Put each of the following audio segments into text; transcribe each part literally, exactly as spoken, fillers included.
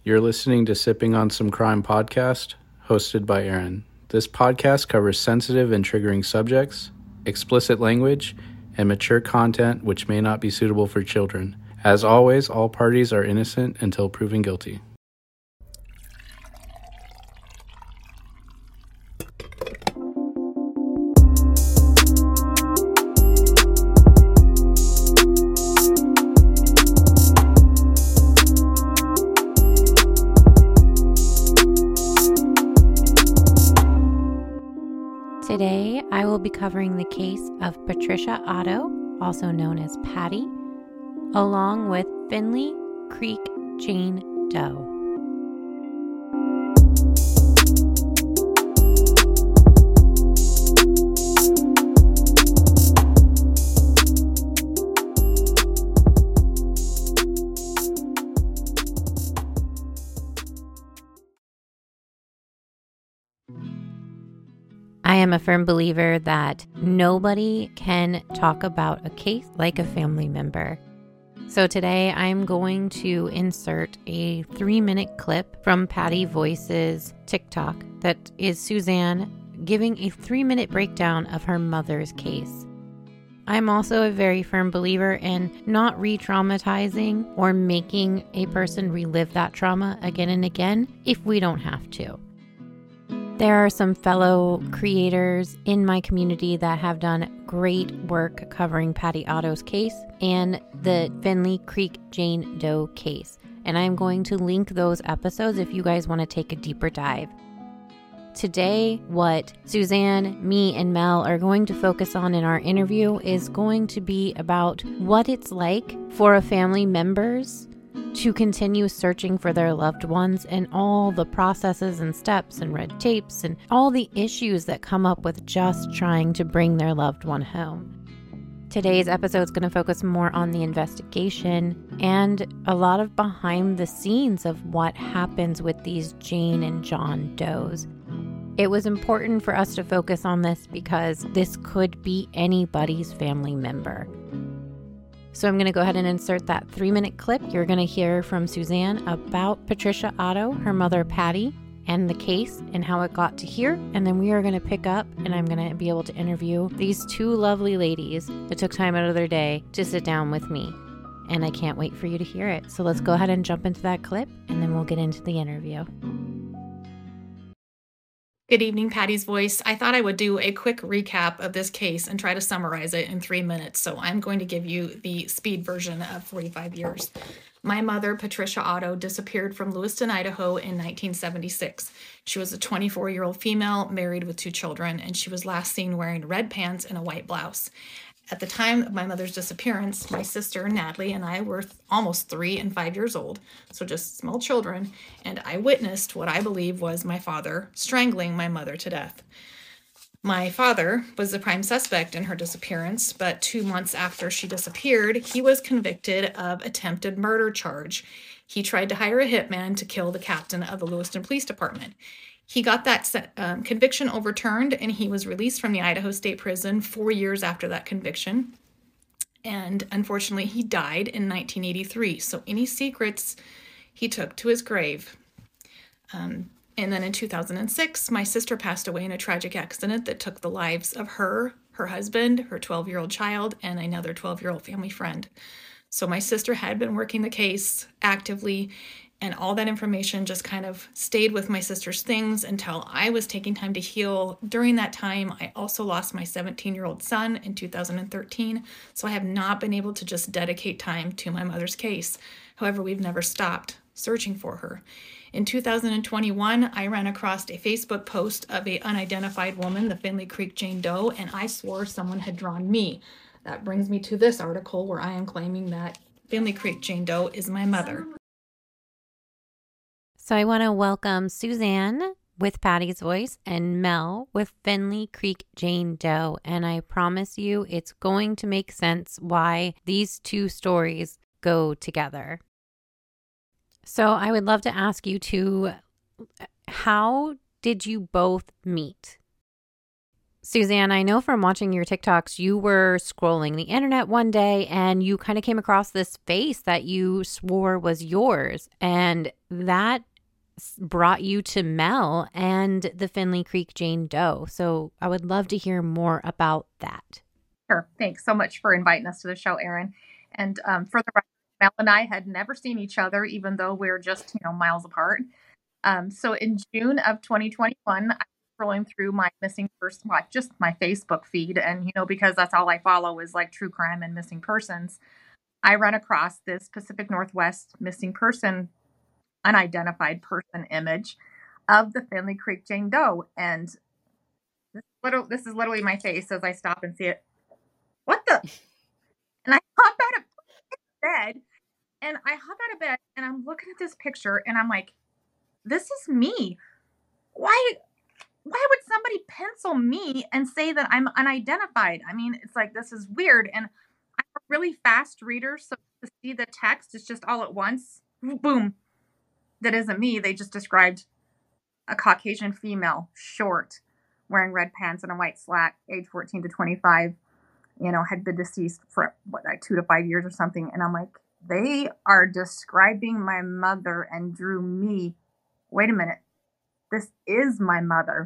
You're listening to Sipping on Some Crime podcast, hosted by Aaron. This podcast covers sensitive and triggering subjects, explicit language, and mature content which may not be suitable for children. As always, all parties are innocent until proven guilty. Today, I will be covering the case of Patricia Otto, also known as Patty, along with Finley Creek Jane Doe. I am a firm believer that nobody can talk about a case like a family member. So today I'm going to insert a three-minute clip from Patty Voice's TikTok that is Suzanne giving a three-minute breakdown of her mother's case. I'm also a very firm believer in not re-traumatizing or making a person relive that trauma again and again if we don't have to. There are some fellow creators in my community that have done great work covering Patty Otto's case and the Finley Creek Jane Doe case. And I'm going to link those episodes if you guys want to take a deeper dive. Today, what Suzanne, me, and Mel are going to focus on in our interview is going to be about what it's like for a family members to continue searching for their loved ones and all the processes and steps and red tapes and all the issues that come up with just trying to bring their loved one home. Today's episode is going to focus more on the investigation and a lot of behind the scenes of what happens with these Jane and John Does. It was important for us to focus on this because this could be anybody's family member. So I'm going to go ahead and insert that three-minute clip. You're going to hear from Suzanne about Patricia Otto, her mother Patty, and the case and how it got to here. And then we are going to pick up and I'm going to be able to interview these two lovely ladies that took time out of their day to sit down with me. And I can't wait for you to hear it. So let's go ahead and jump into that clip and then we'll get into the interview. Good evening, Patty's Voice. I thought I would do a quick recap of this case and try to summarize it in three minutes. So I'm going to give you the speed version of forty-five years. My mother, Patricia Otto, disappeared from Lewiston, Idaho in nineteen seventy-six. She was a twenty-four-year-old female married with two children, and she was last seen wearing red pants and a white blouse. At the time of my mother's disappearance, my sister, Natalie, and I were th- almost three and five years old, so just small children, and I witnessed what I believe was my father strangling my mother to death. My father was the prime suspect in her disappearance, but two months after she disappeared, he was convicted of attempted murder charge. He tried to hire a hitman to kill the captain of the Lewiston Police Department. He got that um, conviction overturned, and he was released from the Idaho State Prison four years after that conviction. And unfortunately, he died in nineteen eighty-three. So any secrets he took to his grave. Um, and then in two thousand six, my sister passed away in a tragic accident that took the lives of her, her husband, her twelve-year-old child, and another twelve-year-old family friend. So my sister had been working the case actively, and all that information just kind of stayed with my sister's things until I was taking time to heal. During that time, I also lost my seventeen-year-old son in two thousand thirteen, so I have not been able to just dedicate time to my mother's case. However, we've never stopped searching for her. In two thousand twenty-one, I ran across a Facebook post of an unidentified woman, the Finley Creek Jane Doe, and I swore someone had drawn me. That brings me to this article where I am claiming that Finley Creek Jane Doe is my mother. So I want to welcome Suzanne with Patty's Voice and Mel with Finley Creek Jane Doe. And I promise you it's going to make sense why these two stories go together. So I would love to ask you to, how did you both meet? Suzanne, I know from watching your TikToks, you were scrolling the internet one day and you kind of came across this face that you swore was yours. And that brought you to Mel and the Finley Creek Jane Doe. So I would love to hear more about that. Sure. Thanks so much for inviting us to the show, Erin. And um, for the record, Mel and I had never seen each other, even though we're just, you know, miles apart. Um, so in June of twenty twenty-one, I was scrolling through my missing person, well, just my Facebook feed. And, you know, because that's all I follow is like true crime and missing persons. I run across this Pacific Northwest missing person, unidentified person image of the Finley Creek Jane Doe. And this, little, this is literally my face as I stop and see it. What the? And I hop out of bed and I hop out of bed and I'm looking at this picture and I'm like, this is me. Why, why would somebody pencil me and say that I'm unidentified? I mean, it's like, this is weird. And I'm a really fast reader. So to see the text, it's just all at once. Boom. That isn't me. They just described a Caucasian female, short, wearing red pants and a white slack, age fourteen to twenty-five, you know, had been deceased for what, like two to five years or something. And I'm like, they are describing my mother and drew me. Wait a minute. This is my mother.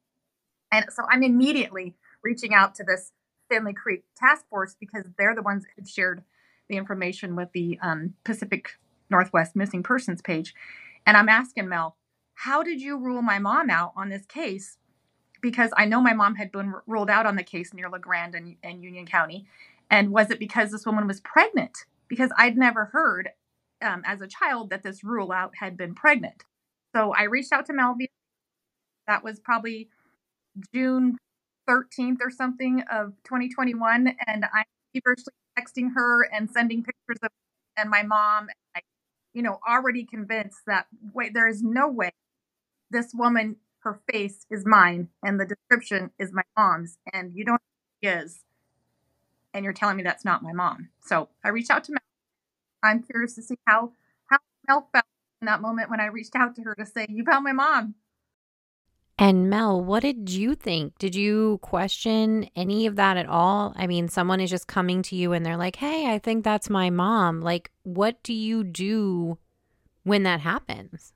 And so I'm immediately reaching out to this Finley Creek task force because they're the ones that had shared the information with the um, Pacific Northwest missing persons page. And I'm asking Mel, how did you rule my mom out on this case? Because I know my mom had been r- ruled out on the case near La Grande and, and Union County. And was it because this woman was pregnant? Because I'd never heard um, as a child that this rule out had been pregnant. So I reached out to Mel. That was probably June thirteenth or something of twenty twenty-one. And I'm feverishly texting her and sending pictures of and my mom. And I, you know, already convinced that, wait, there is no way this woman, her face is mine and the description is my mom's. And you don't know who she is. And you're telling me that's not my mom. So I reached out to Mel. I'm curious to see how, how Mel felt in that moment when I reached out to her to say, you found my mom. And Mel, what did you think? Did you question any of that at all? I mean, someone is just coming to you and they're like, hey, I think that's my mom. Like, what do you do when that happens?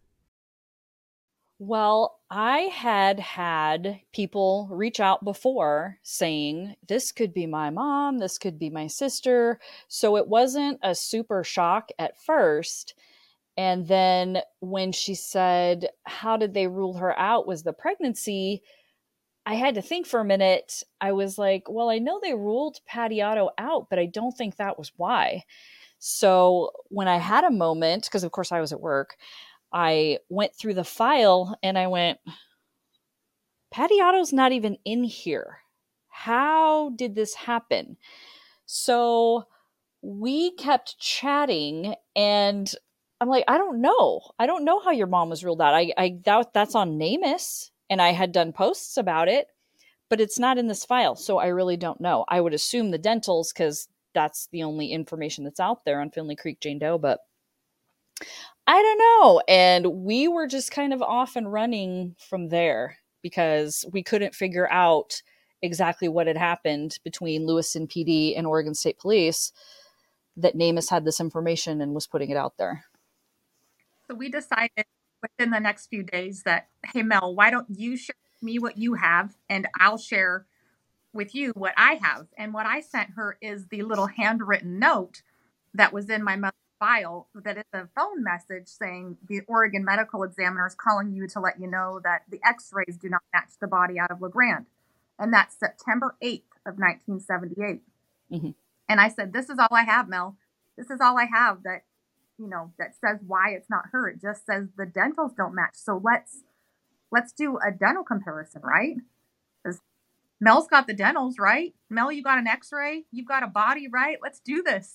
Well, I had had people reach out before saying, this could be my mom, this could be my sister. So it wasn't a super shock at first. And then when she said, how did they rule her out was the pregnancy, I had to think for a minute. I was like, well, I know they ruled Patty Otto out, but I don't think that was why. So when I had a moment, because of course I was at work, I went through the file and I went, Patty Otto's not even in here. How did this happen? So we kept chatting and I'm like, I don't know. I don't know how your mom was ruled out. I, I that, that's on NamUs and I had done posts about it, but it's not in this file. So I really don't know. I would assume the dentals because that's the only information that's out there on Finley Creek Jane Doe, but I don't know. And we were just kind of off and running from there because we couldn't figure out exactly what had happened between Lewiston P D and Oregon State Police that NamUs had this information and was putting it out there. So we decided within the next few days that, hey, Mel, why don't you share with me what you have and I'll share with you what I have. And what I sent her is the little handwritten note that was in my mother's file that is a phone message saying the Oregon medical examiner is calling you to let you know that the x-rays do not match the body out of La Grande. And that's September eighth of nineteen seventy-eight. Mm-hmm. And I said, this is all I have, Mel. This is all I have that, you know, that says why it's not her. It just says the dentals don't match. So let's, let's do a dental comparison, right? Because Mel's got the dentals, right? Mel, you got an x-ray. You've got a body, right? Let's do this.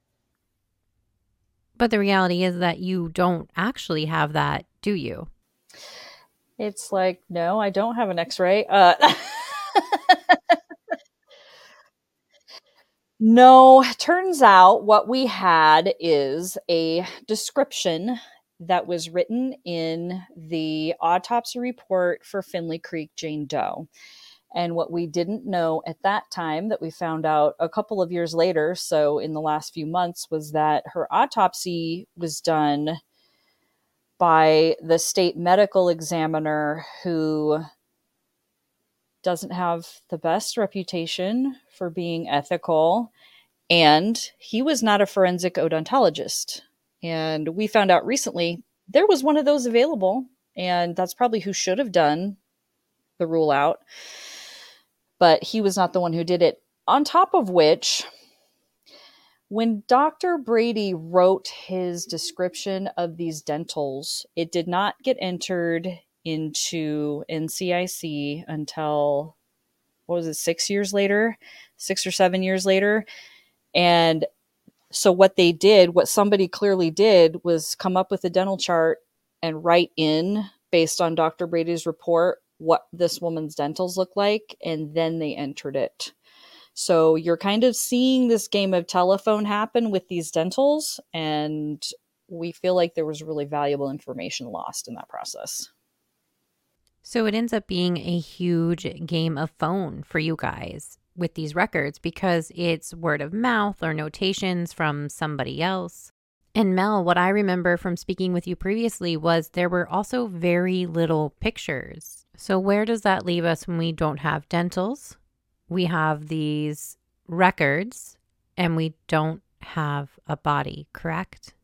But the reality is that you don't actually have that, do you? It's like, no, I don't have an x-ray. Uh, no, turns out what we had is a description that was written in the autopsy report for Finley Creek Jane Doe. And what we didn't know at that time that we found out a couple of years later, so in the last few months, was that her autopsy was done by the state medical examiner, who doesn't have the best reputation for being ethical. And he was not a forensic odontologist. And we found out recently there was one of those available, and that's probably who should have done the rule out. But he was not the one who did it. On top of which, when Doctor Brady wrote his description of these dentals, it did not get entered into N C I C until, what was it, six years later, six or seven years later. And so what they did, what somebody clearly did, was come up with a dental chart and write in, based on Doctor Brady's report, what this woman's dentals look like, and then they entered it. So you're kind of seeing this game of telephone happen with these dentals, and we feel like there was really valuable information lost in that process. So it ends up being a huge game of phone for you guys with these records, because it's word of mouth or notations from somebody else. And Mel, what I remember from speaking with you previously was there were also very little pictures. So where does that leave us when we don't have dentals? We have these records and we don't have a body, correct?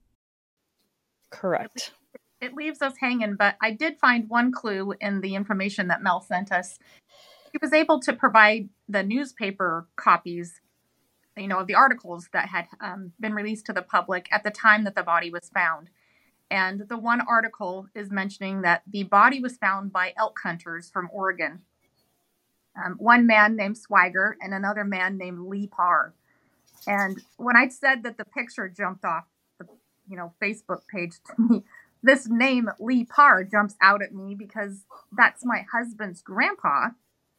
Correct. It leaves us hanging, but I did find one clue in the information that Mel sent us. He was able to provide the newspaper copies, you know, of the articles that had um, been released to the public at the time that the body was found. And the one article is mentioning that the body was found by elk hunters from Oregon. Um, one man named Swigert and another man named Lee Parr. And when I said that the picture jumped off the, you know, Facebook page to me, this name Lee Parr jumps out at me because that's my husband's grandpa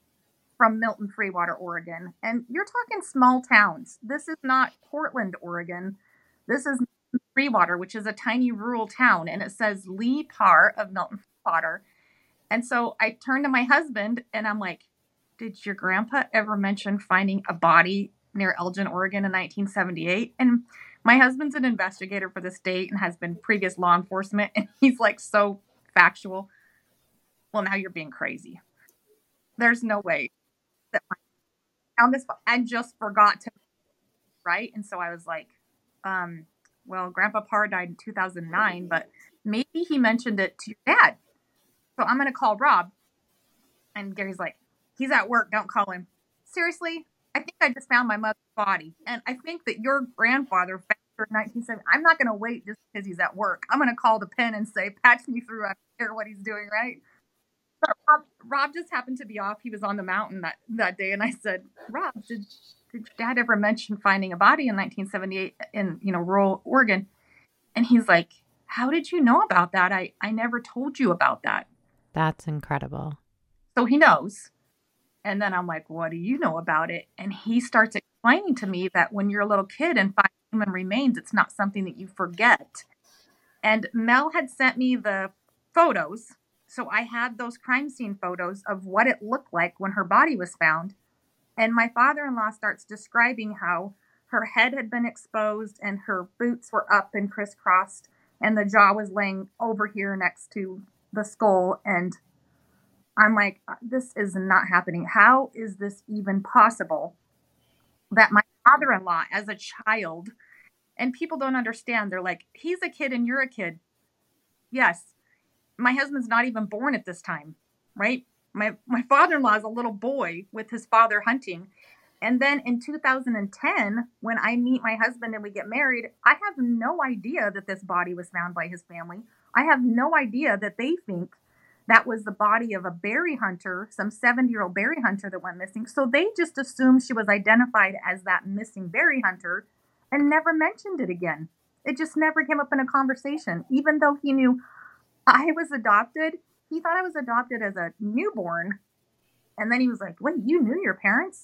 from Milton Freewater, Oregon. And you're talking small towns. This is not Portland, Oregon. This is Freewater, which is a tiny rural town. And it says Lee Parr of Milton Freewater. And so I turned to my husband and I'm like, did your grandpa ever mention finding a body near Elgin, Oregon in nineteen seventy-eight? And my husband's an investigator for the state and has been previous law enforcement. And he's like so factual. Well, now you're being crazy. There's no way that my found this and just forgot to, right? And so I was like, um, well, Grandpa Parr died in two thousand nine, but maybe he mentioned it to your dad. So I'm going to call Rob. And Gary's like, he's at work. Don't call him. Seriously? I think I just found my mother's body. And I think that your grandfather found her in nineteen seventy. I'm not going to wait just because he's at work. I'm going to call the pen and say, patch me through. I don't care what he's doing, right? But Rob, Rob just happened to be off. He was on the mountain that, that day. And I said, Rob, did, did your dad ever mention finding a body in nineteen seventy-eight in, you know, rural Oregon? And he's like, how did you know about that? I, I never told you about that. That's incredible. So he knows. And then I'm like, what do you know about it? And he starts explaining to me that when you're a little kid and find human remains, it's not something that you forget. And Mel had sent me the photos. So I had those crime scene photos of what it looked like when her body was found. And my father-in-law starts describing how her head had been exposed and her boots were up and crisscrossed and the jaw was laying over here next to the skull. And I'm like, this is not happening. How is this even possible that my father-in-law as a child, and people don't understand, they're like, he's a kid and you're a kid. Yes. My husband's not even born at this time, right? My my father-in-law is a little boy with his father hunting. And then in two thousand ten, when I meet my husband and we get married, I have no idea that this body was found by his family. I have no idea that they think that was the body of a berry hunter, some seventy-year-old berry hunter that went missing. So they just assumed she was identified as that missing berry hunter and never mentioned it again. It just never came up in a conversation. Even though he knew I was adopted, he thought I was adopted as a newborn. And then he was like, wait, you knew your parents?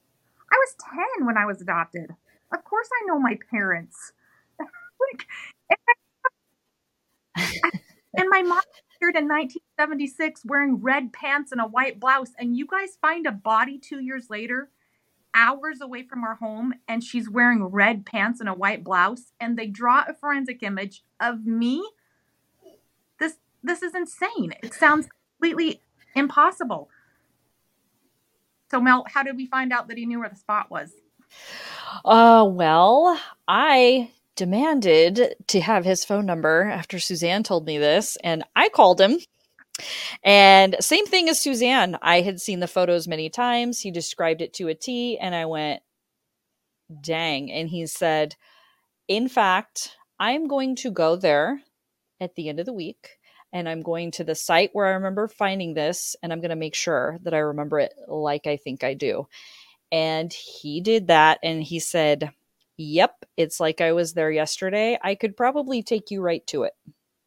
I was ten when I was adopted. Of course I know my parents. like, and, my, and my mom disappeared in nineteen seventy-six wearing red pants and a white blouse, and you guys find a body two years later, hours away from our home, and she's wearing red pants and a white blouse, and they draw a forensic image of me. This this is insane. It sounds completely impossible. So Mel, how did we find out that he knew where the spot was? Uh, well, I demanded to have his phone number after Suzanne told me this, and I called him. And same thing as Suzanne. I had seen the photos many times. He described it to a T, and I went, dang. And he said, in fact, I'm going to go there at the end of the week, and I'm going to the site where I remember finding this, and I'm going to make sure that I remember it like I think I do. And he did that, and he said, yep, it's like I was there yesterday. I could probably take you right to it.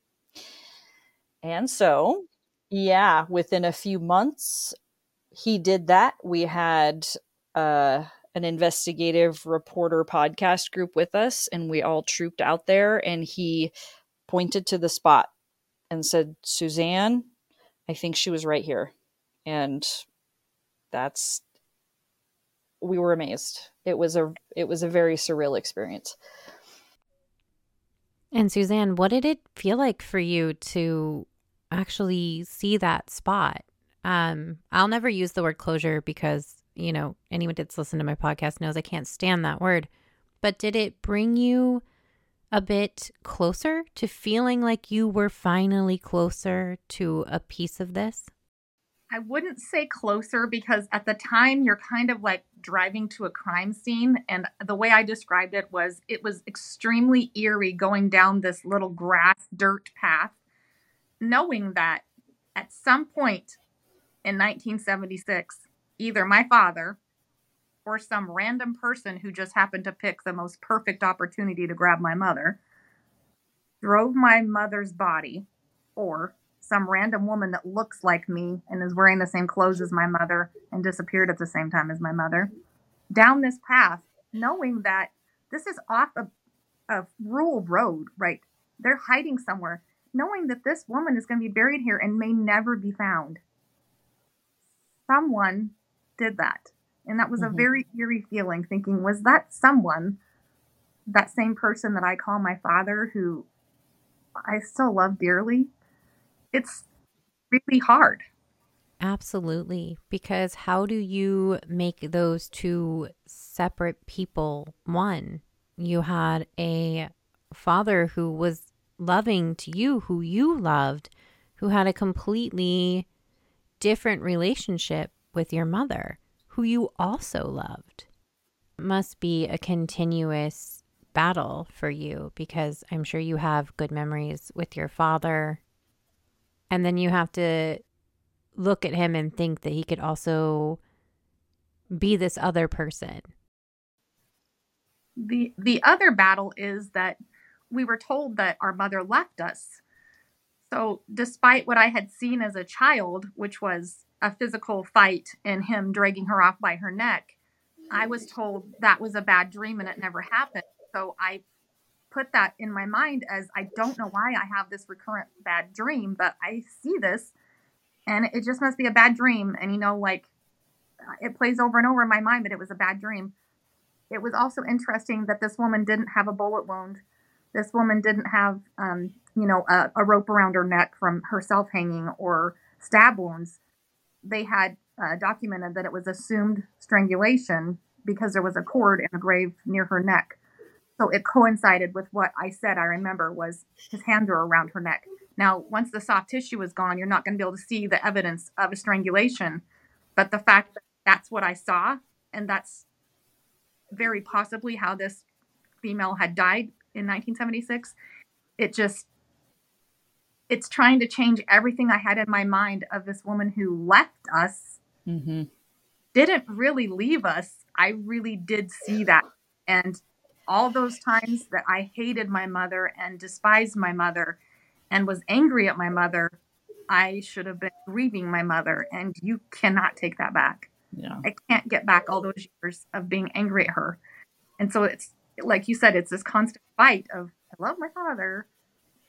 And so, yeah, within a few months, he did that. We had uh, an investigative reporter podcast group with us, and we all trooped out there, and he pointed to the spot and said, Suzanne, I think she was right here. And that's, we were amazed. It was a, it was a very surreal experience. And Suzanne, what did it feel like for you to actually see that spot? Um, I'll never use the word closure because, you know, anyone that's listened to my podcast knows I can't stand that word. But did it bring you a bit closer to feeling like you were finally closer to a piece of this? I wouldn't say closer because at the time you're kind of like driving to a crime scene. And the way I described it was it was extremely eerie going down this little grass dirt path, knowing that at some point in nineteen seventy-six, either my father or some random person who just happened to pick the most perfect opportunity to grab my mother drove my mother's body, or some random woman that looks like me and is wearing the same clothes as my mother and disappeared at the same time as my mother, down this path, knowing that this is off a, a rural road, right? They're hiding somewhere, knowing that this woman is going to be buried here and may never be found. Someone did that. And that was mm-hmm. a very eerie feeling, thinking, was that someone, that same person that I call my father, who I still love dearly? It's really hard. Absolutely. Because how do you make those two separate people one? You had a father who was loving to you, who you loved, who had a completely different relationship with your mother, who you also loved. It must be a continuous battle for you because I'm sure you have good memories with your father. And then you have to look at him and think that he could also be this other person. The the other battle is that we were told that our mother left us. So despite what I had seen as a child, which was a physical fight and him dragging her off by her neck, I was told that was a bad dream and it never happened. So I put that in my mind as, I don't know why I have this recurrent bad dream, but I see this and it just must be a bad dream. And, you know, like it plays over and over in my mind, but it was a bad dream. It was also interesting that this woman didn't have a bullet wound. This woman didn't have, um, you know, a, a rope around her neck from herself hanging or stab wounds. They had uh, documented that it was assumed strangulation because there was a cord in a grave near her neck. So it coincided with what I said, I remember, was his hands are around her neck. Now, once the soft tissue is gone, you're not going to be able to see the evidence of a strangulation. But the fact that that's what I saw, and that's very possibly how this female had died in nineteen seventy-six, it just, it's trying to change everything I had in my mind of this woman who left us, mm-hmm. didn't really leave us. I really did see that. And all those times that I hated my mother and despised my mother and was angry at my mother, I should have been grieving my mother, and you cannot take that back. Yeah. I can't get back all those years of being angry at her. And so it's, like you said, it's this constant fight of, I love my father,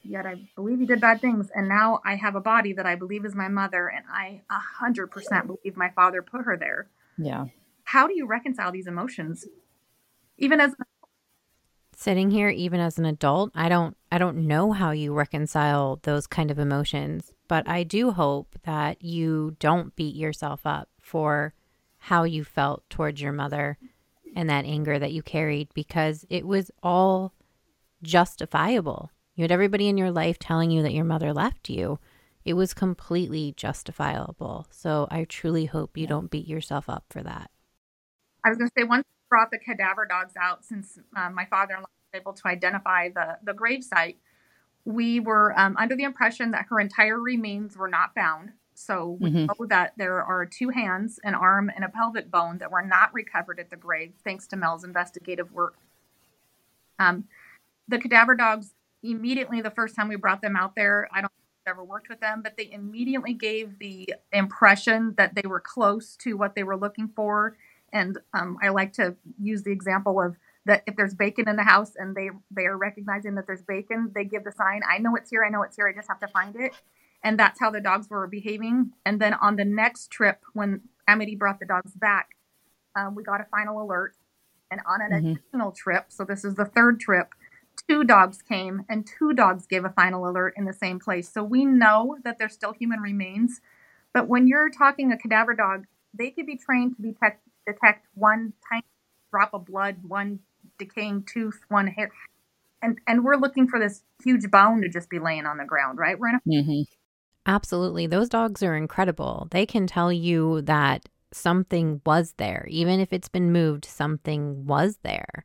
yet I believe he did bad things. And now I have a body that I believe is my mother, and I a hundred percent believe my father put her there. Yeah. How do you reconcile these emotions? Even as Sitting here, even as an adult, I don't, I don't know how you reconcile those kind of emotions, but I do hope that you don't beat yourself up for how you felt towards your mother and that anger that you carried, because it was all justifiable. You had everybody in your life telling you that your mother left you. It was completely justifiable. So I truly hope you Yeah. don't beat yourself up for that. I was going to say, once we brought the cadaver dogs out, since um, my father-in-law was able to identify the, the grave site, we were um, under the impression that her entire remains were not found. So we Mhm. know that there are two hands, an arm, and a pelvic bone that were not recovered at the grave, thanks to Mel's investigative work. Um, the cadaver dogs, immediately the first time we brought them out there, I don't think I've ever worked with them, but they immediately gave the impression that they were close to what they were looking for. And um, I like to use the example of that if there's bacon in the house and they they are recognizing that there's bacon, they give the sign, I know it's here, I know it's here, I just have to find it. And that's how the dogs were behaving. And then on the next trip, when Amity brought the dogs back, um, we got a final alert. And on an Mhm. additional trip, so this is the third trip, two dogs came and two dogs gave a final alert in the same place. So we know that there's still human remains. But when you're talking a cadaver dog, they could be trained to detect detect one tiny drop of blood, one decaying tooth, one hair. And and we're looking for this huge bone to just be laying on the ground, right? We're in a Mhm. Absolutely. Those dogs are incredible. They can tell you that something was there. Even if it's been moved, something was there.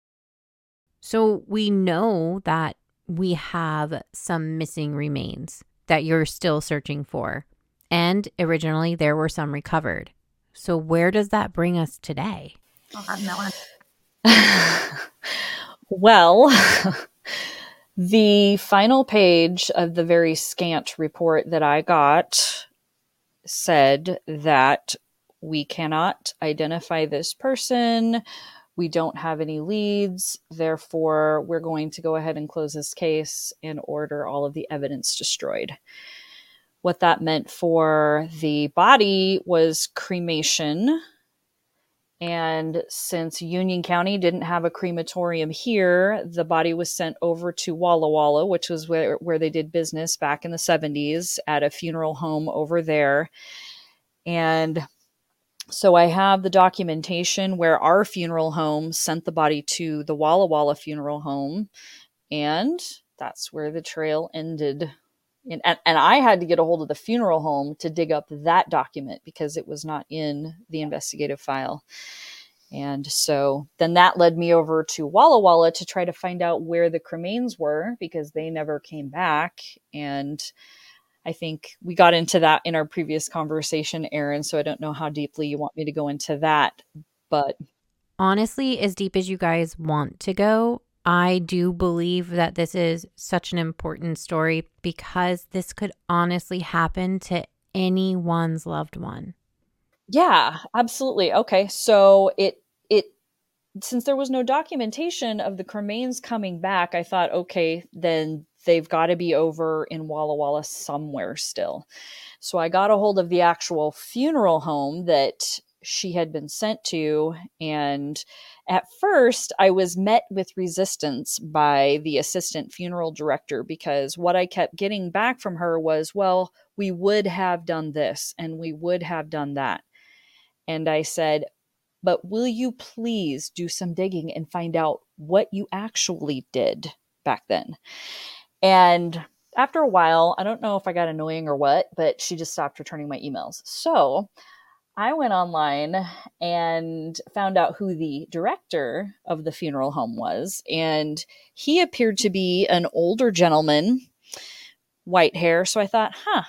So we know that we have some missing remains that you're still searching for. And originally there were some recovered. So where does that bring us today? I'll have Mel on. Well, the final page of the very scant report that I got said that we cannot identify this person. We don't have any leads. Therefore, we're going to go ahead and close this case and order all of the evidence destroyed. What that meant for the body was cremation. And since Union County didn't have a crematorium here, the body was sent over to Walla Walla, which was where, where they did business back in the seventies at a funeral home over there. And so I have the documentation where our funeral home sent the body to the Walla Walla funeral home. And that's where the trail ended. And, and, and I had to get a hold of the funeral home to dig up that document because it was not in the investigative file. And so then that led me over to Walla Walla to try to find out where the cremains were because they never came back. And I think we got into that in our previous conversation, Erin, so I don't know how deeply you want me to go into that. But honestly, as deep as you guys want to go, I do believe that this is such an important story because this could honestly happen to anyone's loved one. Yeah, absolutely. Okay. So it, it, since there was no documentation of the cremains coming back, I thought, okay, then they've got to be over in Walla Walla somewhere still. So I got a hold of the actual funeral home that she had been sent to. And at first I was met with resistance by the assistant funeral director because what I kept getting back from her was, well, we would have done this and we would have done that. And I said, but will you please do some digging and find out what you actually did back then? And after a while, I don't know if I got annoying or what, but she just stopped returning my emails. So I went online and found out who the director of the funeral home was. And he appeared to be an older gentleman, white hair. So I thought, huh,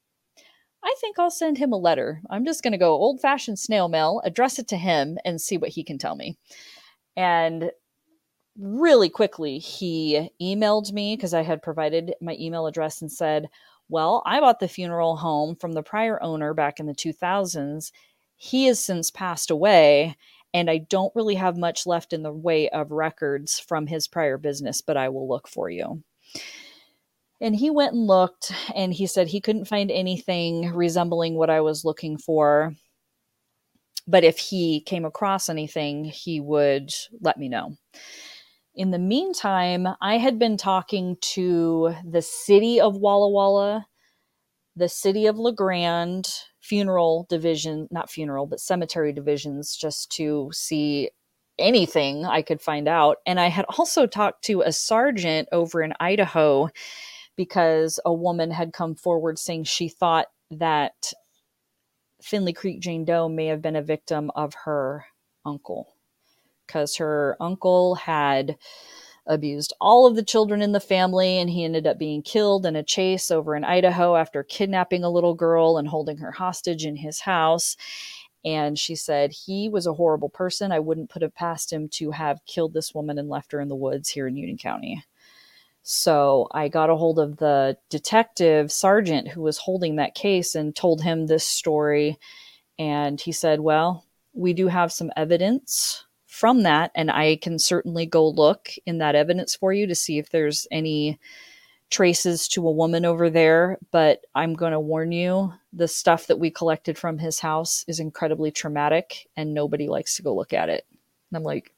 I think I'll send him a letter. I'm just going to go old fashioned snail mail, address it to him and see what he can tell me. And really quickly, he emailed me because I had provided my email address and said, well, I bought the funeral home from the prior owner back in the two thousands. He has since passed away, and I don't really have much left in the way of records from his prior business, but I will look for you. And he went and looked, and he said he couldn't find anything resembling what I was looking for. But if he came across anything, he would let me know. In the meantime, I had been talking to the city of Walla Walla, the city of LeGrand, funeral division, not funeral, but cemetery divisions, just to see anything I could find out. And I had also talked to a sergeant over in Idaho because a woman had come forward saying she thought that Finley Creek Jane Doe may have been a victim of her uncle, because her uncle had abused all of the children in the family, and he ended up being killed in a chase over in Idaho after kidnapping a little girl and holding her hostage in his house. And she said he was a horrible person. I wouldn't put it past him to have killed this woman and left her in the woods here in Union County. So I got a hold of the detective sergeant who was holding that case and told him this story. And he said, well, we do have some evidence from that, and I can certainly go look in that evidence for you to see if there's any traces to a woman over there. But I'm going to warn you, the stuff that we collected from his house is incredibly traumatic, and nobody likes to go look at it. And I'm like,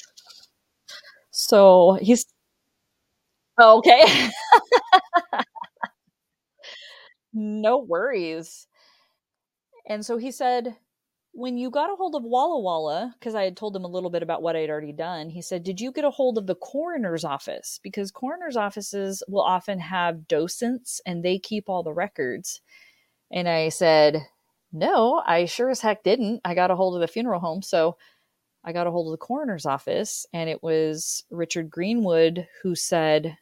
so he's oh, okay. No worries. And so he said, when you got a hold of Walla Walla, because I had told him a little bit about what I had already done, he said, did you get a hold of the coroner's office? Because coroner's offices will often have docents and they keep all the records. And I said, no, I sure as heck didn't. I got a hold of the funeral home. So I got a hold of the coroner's office, and it was Richard Greenwood who said,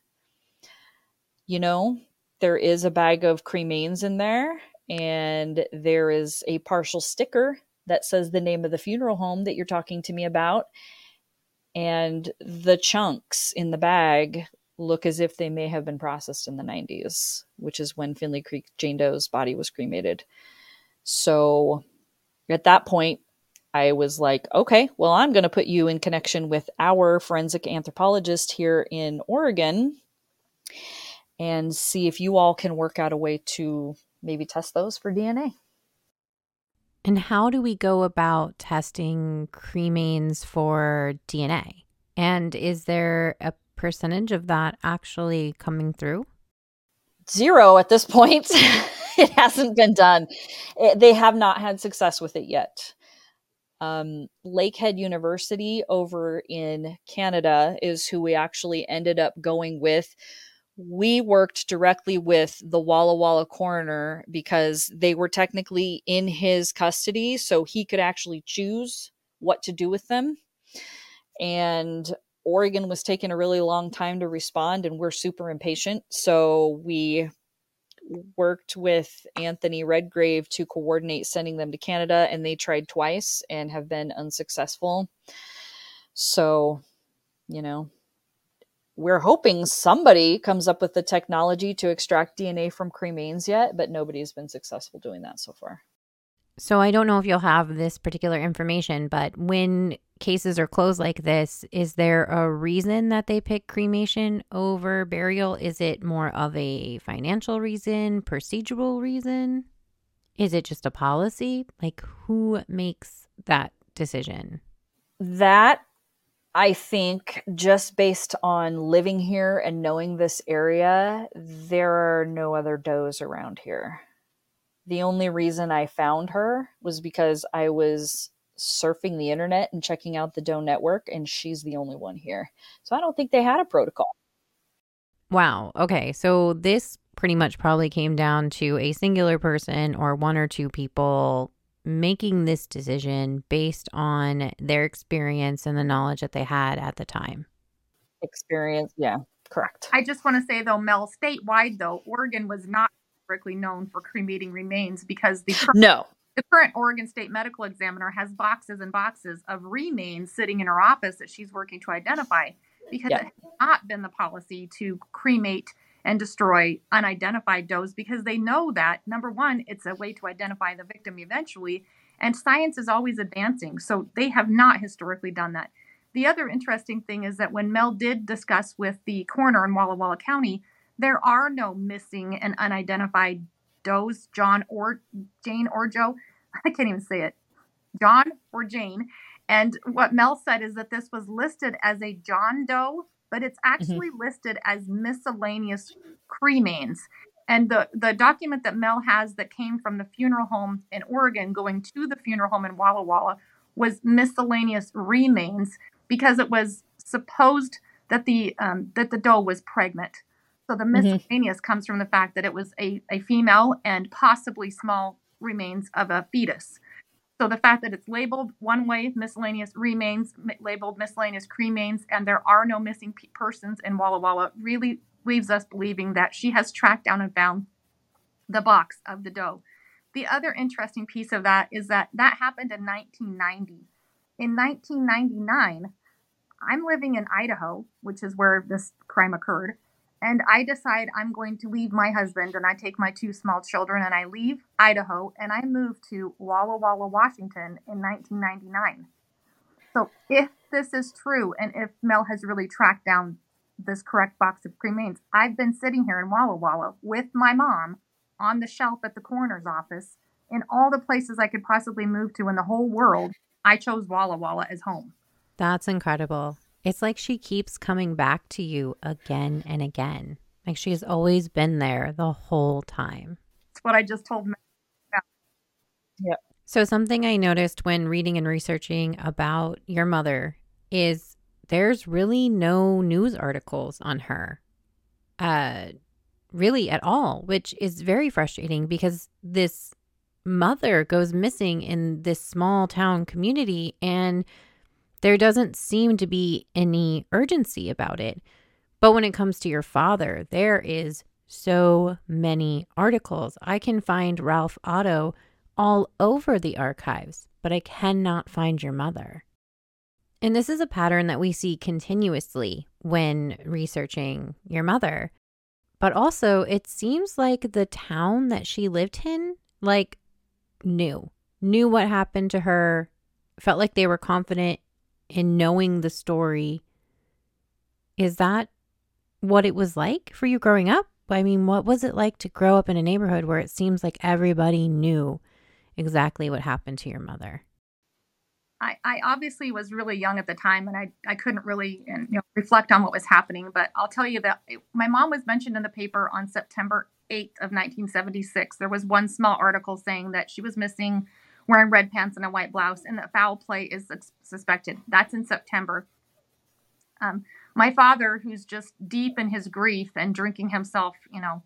you know, there is a bag of cremains in there, and there is a partial sticker that says the name of the funeral home that you're talking to me about. And the chunks in the bag look as if they may have been processed in the nineties, which is when Finley Creek Jane Doe's body was cremated. So at that point, I was like, okay, well, I'm going to put you in connection with our forensic anthropologist here in Oregon and see if you all can work out a way to maybe test those for D N A. And how do we go about testing cremains for D N A? And is there a percentage of that actually coming through? Zero at this point. It hasn't been done. It, they have not had success with it yet. Um, Lakehead University over in Canada is who we actually ended up going with. We worked directly with the Walla Walla coroner because they were technically in his custody, so he could actually choose what to do with them. And Oregon was taking a really long time to respond, and we're super impatient. So we worked with Anthony Redgrave to coordinate sending them to Canada, and they tried twice and have been unsuccessful. So, you know, we're hoping somebody comes up with the technology to extract D N A from cremains yet, but nobody's been successful doing that so far. So I don't know if you'll have this particular information, but when cases are closed like this, is there a reason that they pick cremation over burial? Is it more of a financial reason, procedural reason? Is it just a policy? Like, who makes that decision? That, I think, just based on living here and knowing this area, there are no other does around here. The only reason I found her was because I was surfing the internet and checking out the Doe Network, and she's the only one here. So I don't think they had a protocol. Wow. Okay. So this pretty much probably came down to a singular person or one or two people making this decision based on their experience and the knowledge that they had at the time. Experience. Yeah, correct. I just want to say, though, Mel, statewide, though, Oregon was not historically known for cremating remains because the current, no. the current Oregon State Medical Examiner has boxes and boxes of remains sitting in her office that she's working to identify because yeah. It has not been the policy to cremate and destroy unidentified does because they know that, number one, it's a way to identify the victim eventually, and science is always advancing. So they have not historically done that. The other interesting thing is that when Mel did discuss with the coroner in Walla Walla County, There are no missing and unidentified does, John or Jane or Joe. I can't even say it. John or Jane. And what Mel said is that this was listed as a John Doe, but it's actually mm-hmm. listed as miscellaneous cremains. And the, the document that Mel has that came from the funeral home in Oregon going to the funeral home in Walla Walla was miscellaneous remains, because it was supposed that the um, that the doe was pregnant. So the miscellaneous mm-hmm. comes from the fact that it was a, a female and possibly small remains of a fetus. So the fact that it's labeled one way, miscellaneous remains, labeled miscellaneous cremains, and there are no missing pe- persons in Walla Walla really leaves us believing that she has tracked down and found the box of the doe. The other interesting piece of that is that that happened in nineteen ninety. In nineteen ninety-nine, I'm living in Idaho, which is where this crime occurred. And I decide I'm going to leave my husband, and I take my two small children and I leave Idaho and I move to Walla Walla, Washington in nineteen ninety-nine. So if this is true, and if Mel has really tracked down this correct box of cremains, I've been sitting here in Walla Walla with my mom on the shelf at the coroner's office. In all the places I could possibly move to in the whole world, I chose Walla Walla as home. That's incredible. It's like she keeps coming back to you again and again. Like she's always been there the whole time. That's what I just told Mel. Yep. So something I noticed when reading and researching about your mother is there's really no news articles on her. Uh, really at all, which is very frustrating because this mother goes missing in this small town community and there doesn't seem to be any urgency about it. But when it comes to your father, there is so many articles. I can find Ralph Otto all over the archives, but I cannot find your mother. And this is a pattern that we see continuously when researching your mother. But also, it seems like the town that she lived in, like, knew. Knew what happened to her. Felt like they were confident in knowing the story. Is that what it was like for you growing up? I mean, what was it like to grow up in a neighborhood where it seems like everybody knew exactly what happened to your mother? I, I obviously was really young at the time, and I, I couldn't really you know, reflect on what was happening. But I'll tell you that it, my mom was mentioned in the paper on September eighth of nineteen seventy-six. There was one small article saying that she was missing, wearing red pants and a white blouse, and that foul play is suspected. That's in September. Um, my father, who's just deep in his grief and drinking himself, you know,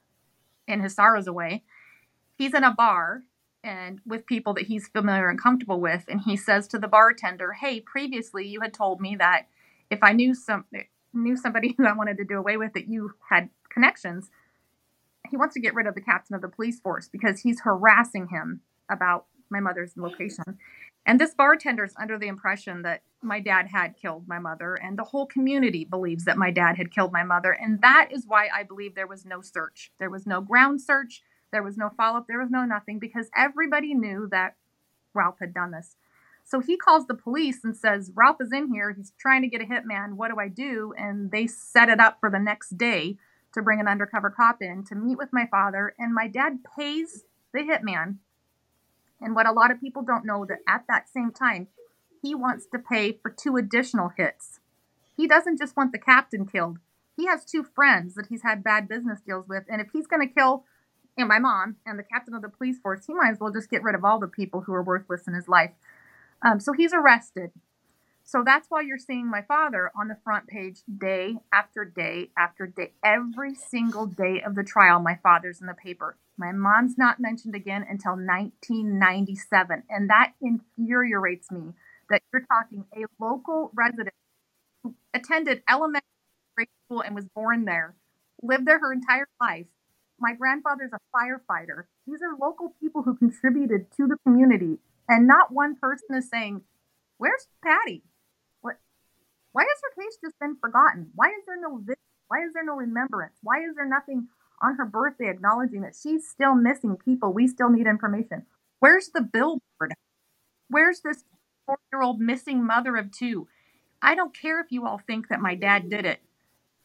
in his sorrows away, he's in a bar and with people that he's familiar and comfortable with. And he says to the bartender, "Hey, previously you had told me that if I knew some knew somebody who I wanted to do away with, that you had connections." He wants to get rid of the captain of the police force because he's harassing him about my mother's location. And this bartender's under the impression that my dad had killed my mother, and the whole community believes that my dad had killed my mother. And that is why I believe there was no search. There was no ground search. There was no follow-up. There was no nothing, because everybody knew that Ralph had done this. So he calls the police and says, "Ralph is in here. He's trying to get a hitman. What do I do?" And they set it up for the next day to bring an undercover cop in to meet with my father. And my dad pays the hitman. And what a lot of people don't know, that at that same time, he wants to pay for two additional hits. He doesn't just want the captain killed. He has two friends that he's had bad business deals with. And if he's going to kill you know, my mom and the captain of the police force, he might as well just get rid of all the people who are worthless in his life. Um, so he's arrested. So that's why you're seeing my father on the front page day after day after day. Every single day of the trial, my father's in the paper. My mom's not mentioned again until nineteen ninety-seven. And that infuriates me, that you're talking a local resident who attended elementary school and was born there, lived there her entire life. My grandfather's a firefighter. These are local people who contributed to the community. And not one person is saying, "Where's Patty? What? Why has her case just been forgotten? Why is there no video? Why is there no remembrance? Why is there nothing on her birthday acknowledging that she's still missing people? We still need information. Where's the billboard? Where's this four-year-old missing mother of two?" I don't care if you all think that my dad did it.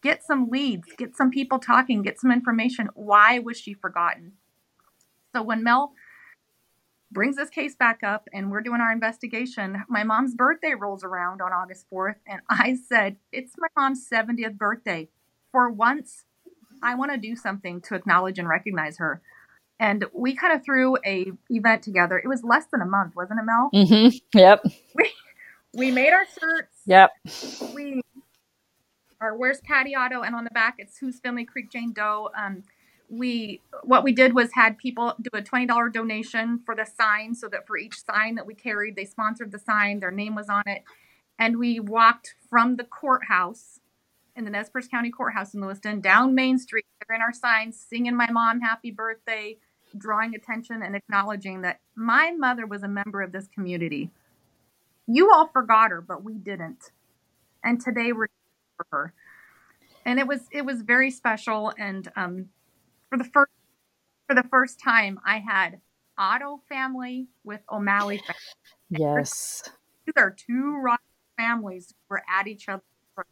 get some leads, get some people talking, get some information. Why was she forgotten? So when Mel brings this case back up and we're doing our investigation, my mom's birthday rolls around on August fourth. And I said, it's my mom's seventieth birthday. For once, I want to do something to acknowledge and recognize her. And we kind of threw a event together. It was less than a month, wasn't it, Mel? Mm-hmm. Yep. We, we made our shirts. Yep. We are Where's Patty Otto? And on the back, it's Who's Finley Creek Jane Doe. Um, we what we did was had people do a twenty dollars donation for the sign, so that for each sign that we carried, they sponsored the sign, their name was on it. And we walked from the courthouse in the Nez Perce County Courthouse in Lewiston down Main Street, carrying our signs, singing my mom happy birthday, drawing attention and acknowledging that my mother was a member of this community. You all forgot her, but we didn't. And today we're for her. And it was it was very special. And um, for the first for the first time, I had Otto family with O'Malley family. Yes. These are two rival families who were at each other.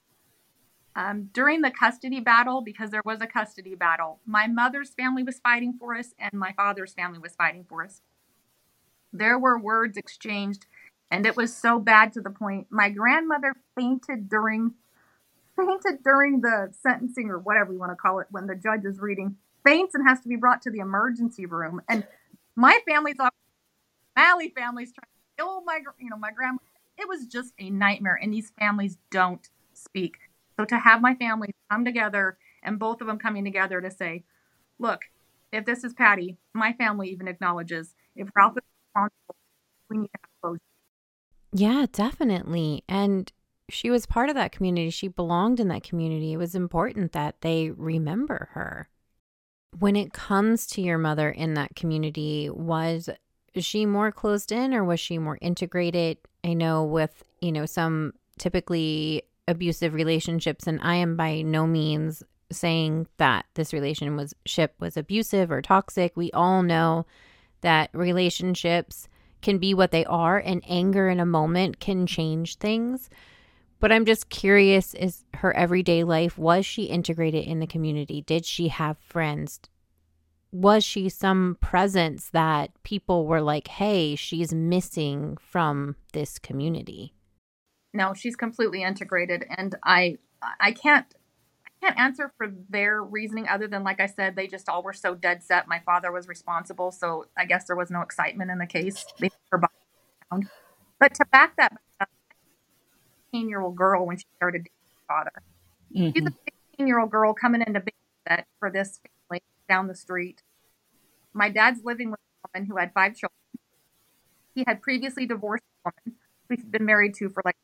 Um, during the custody battle, because there was a custody battle, my mother's family was fighting for us and my father's family was fighting for us. There were words exchanged, and it was so bad to the point my grandmother fainted during fainted during the sentencing, or whatever you want to call it, when the judge is reading, faints and has to be brought to the emergency room. And my family's all Malley family's trying to kill my you know my grandma. It was just a nightmare, and these families don't speak. So to have my family come together and both of them coming together to say, look, if this is Patty, my family even acknowledges if Ralph is responsible, we need to have closure. Yeah, definitely. And she was part of that community. She belonged in that community. It was important that they remember her. When it comes to your mother in that community, was she more closed in or was she more integrated? I know with, you know, some typically abusive relationships, and I am by no means saying that this relationship was abusive or toxic. We all know that relationships can be what they are, and anger in a moment can change things. But I'm just curious, is her everyday life, was she integrated in the community? Did she have friends? Was she some presence that people were like, hey, she's missing from this community? No, she's completely integrated, and I I can't I can't answer for their reasoning other than, like I said, they just all were so dead set. My father was responsible, so I guess there was no excitement in the case. They put her body down. But to back that up, sixteen-year-old girl when she started dating her father. Mm-hmm. She's a sixteen-year-old girl coming into babysit for this family down the street. My dad's living with a woman who had five children. He had previously divorced a woman who he'd been married to for like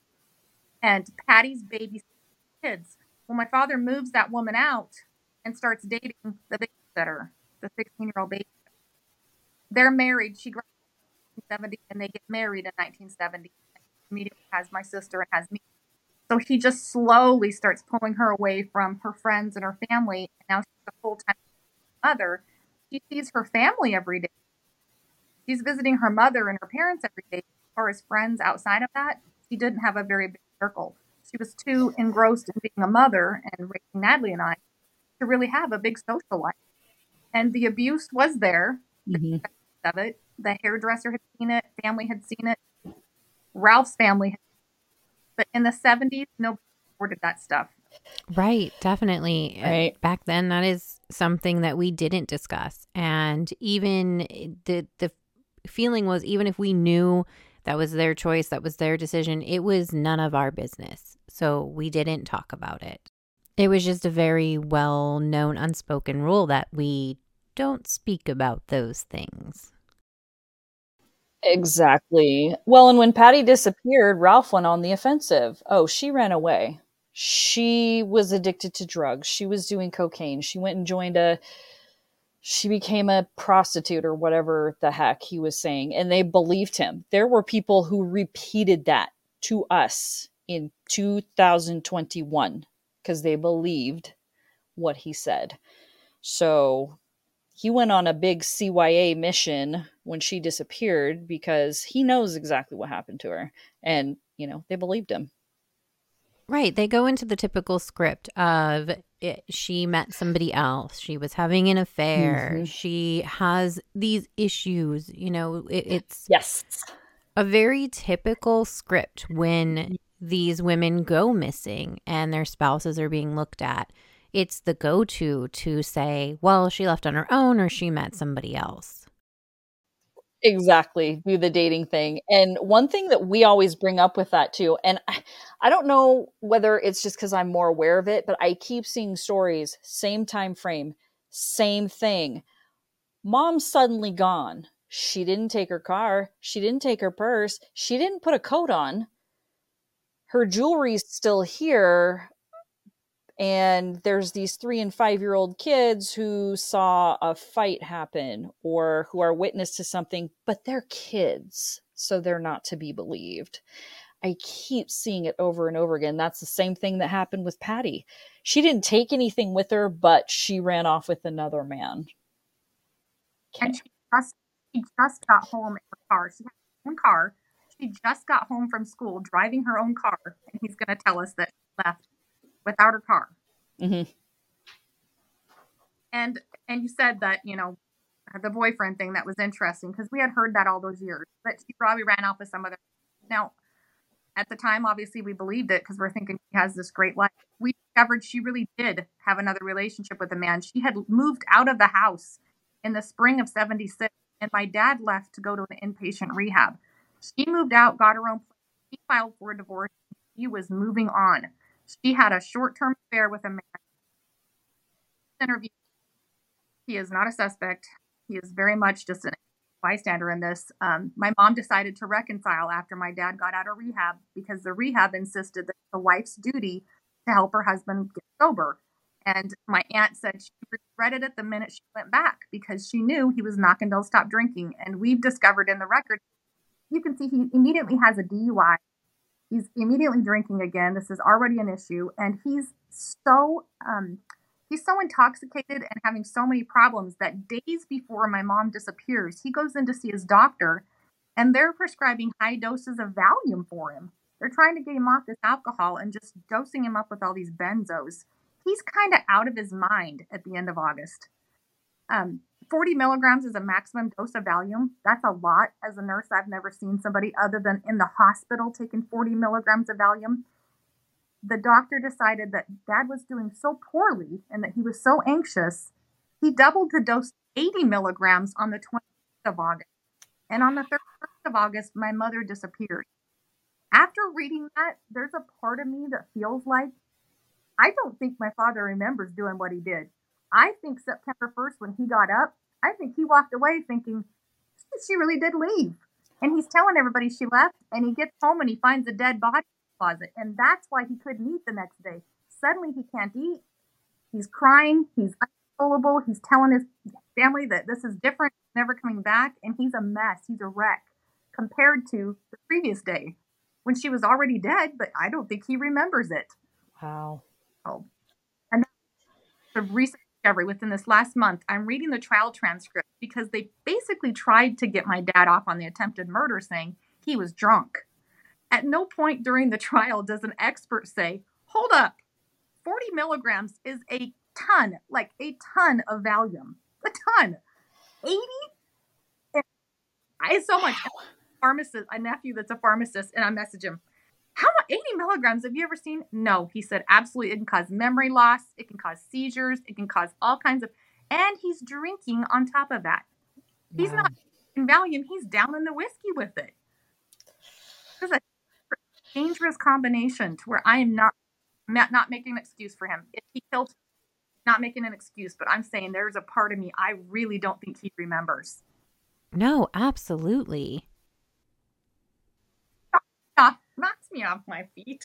and Patty's baby kids. Well, my father moves that woman out and starts dating the babysitter, the sixteen-year-old babysitter. They're married. She graduated in nineteen seventy, and they get married in nineteen seventy. And immediately has my sister and has me. So he just slowly starts pulling her away from her friends and her family. And now she's a full-time mother. She sees her family every day. She's visiting her mother and her parents every day. As far as friends outside of that, she didn't have a very big circle. She was too engrossed in being a mother and raising Natalie and I to really have a big social life. And the abuse was there. Mm-hmm. Of it. The hairdresser had seen it. Family had seen it. Ralph's family had seen it. But in the seventies, nobody reported that stuff. Right, definitely. Right. Uh, back then, that is something that we didn't discuss. And even the the feeling was, even if we knew that was their choice, that was their decision, it was none of our business. So we didn't talk about it. It was just a very well-known unspoken rule that we don't speak about those things. Exactly. Well, and when Patty disappeared, Ralph went on the offensive. Oh, she ran away. She was addicted to drugs. She was doing cocaine. She went and joined a, she became a prostitute or whatever the heck he was saying. And they believed him. There were people who repeated that to us in two thousand twenty-one because they believed what he said. So he went on a big C Y A mission when she disappeared because he knows exactly what happened to her. And, you know, they believed him. Right. They go into the typical script of it, she met somebody else. She was having an affair. Mm-hmm. She has these issues. You know, it, it's Yes. a very typical script when these women go missing and their spouses are being looked at. It's the go-to to say, well, she left on her own or she met somebody else. Exactly. Do the dating thing. And one thing that we always bring up with that too, and I, I don't know whether it's just because I'm more aware of it, but I keep seeing stories, same time frame, same thing. Mom's suddenly gone. She didn't take her car. She didn't take her purse. She didn't put a coat on. Her jewelry's still here. And there's these three and five year old kids who saw a fight happen or who are witness to something, but they're kids, so they're not to be believed. I keep seeing it over and over again. That's the same thing that happened with Patty. She didn't take anything with her, but she ran off with another man. Okay. And she just, she just got home in her car. She had her own car. She just got home from school driving her own car, and he's going to tell us that she left without her car. Mm-hmm. And and you said that, you know, the boyfriend thing, that was interesting because we had heard that all those years, that she probably ran off with some other. Now, at the time, obviously, we believed it because we're thinking she has this great life. We discovered she really did have another relationship with a man. She had moved out of the house in the spring of seventy-six, and my dad left to go to an inpatient rehab. She moved out, got her own place. She filed for a divorce. She was moving on. She had a short-term affair with a man. Interview. He is not a suspect. He is very much just a bystander in this. Um, my mom decided to reconcile after my dad got out of rehab because the rehab insisted that the wife's duty to help her husband get sober. And my aunt said she regretted it the minute she went back because she knew he was not going to stop drinking. And we've discovered in the record, you can see he immediately has a D U I. He's immediately drinking again. This is already an issue. And he's so um, he's so intoxicated and having so many problems that days before my mom disappears, he goes in to see his doctor, and they're prescribing high doses of Valium for him. They're trying to get him off this alcohol and just dosing him up with all these benzos. He's kind of out of his mind at the end of August. Um, forty milligrams is a maximum dose of Valium. That's a lot. As a nurse, I've never seen somebody other than in the hospital taking forty milligrams of Valium. The doctor decided that Dad was doing so poorly and that he was so anxious, he doubled the dose to eighty milligrams on the twenty-fifth of August. And on the thirty-first of August, my mother disappeared. After reading that, there's a part of me that feels like I don't think my father remembers doing what he did. I think September first, when he got up, I think he walked away thinking, she really did leave. And he's telling everybody she left, and he gets home and he finds a dead body in the closet. And that's why he couldn't eat the next day. Suddenly he can't eat. He's crying. He's uncontrollable. He's telling his family that this is different, never coming back. And he's a mess. He's a wreck compared to the previous day when she was already dead, but I don't think he remembers it. Wow. Oh. And the recent discovery within this last month, I'm reading the trial transcript because they basically tried to get my dad off on the attempted murder, saying he was drunk. At no point during the trial does an expert say, hold up, forty milligrams is a ton, like a ton of Valium. A ton. eighty? And I so much. Wow. Pharmacist, a nephew that's a pharmacist, and I message him, how much, eighty milligrams, have you ever seen? No, he said, absolutely. It can cause memory loss. It can cause seizures. It can cause all kinds of, and he's drinking on top of that. He's wow. not in Valium. He's down in the whiskey with it. It's a dangerous combination to where I am not, not, not making an excuse for him. If he killed him, not making an excuse, but I'm saying there's a part of me I really don't think he remembers. No, absolutely. Knocks me off my feet.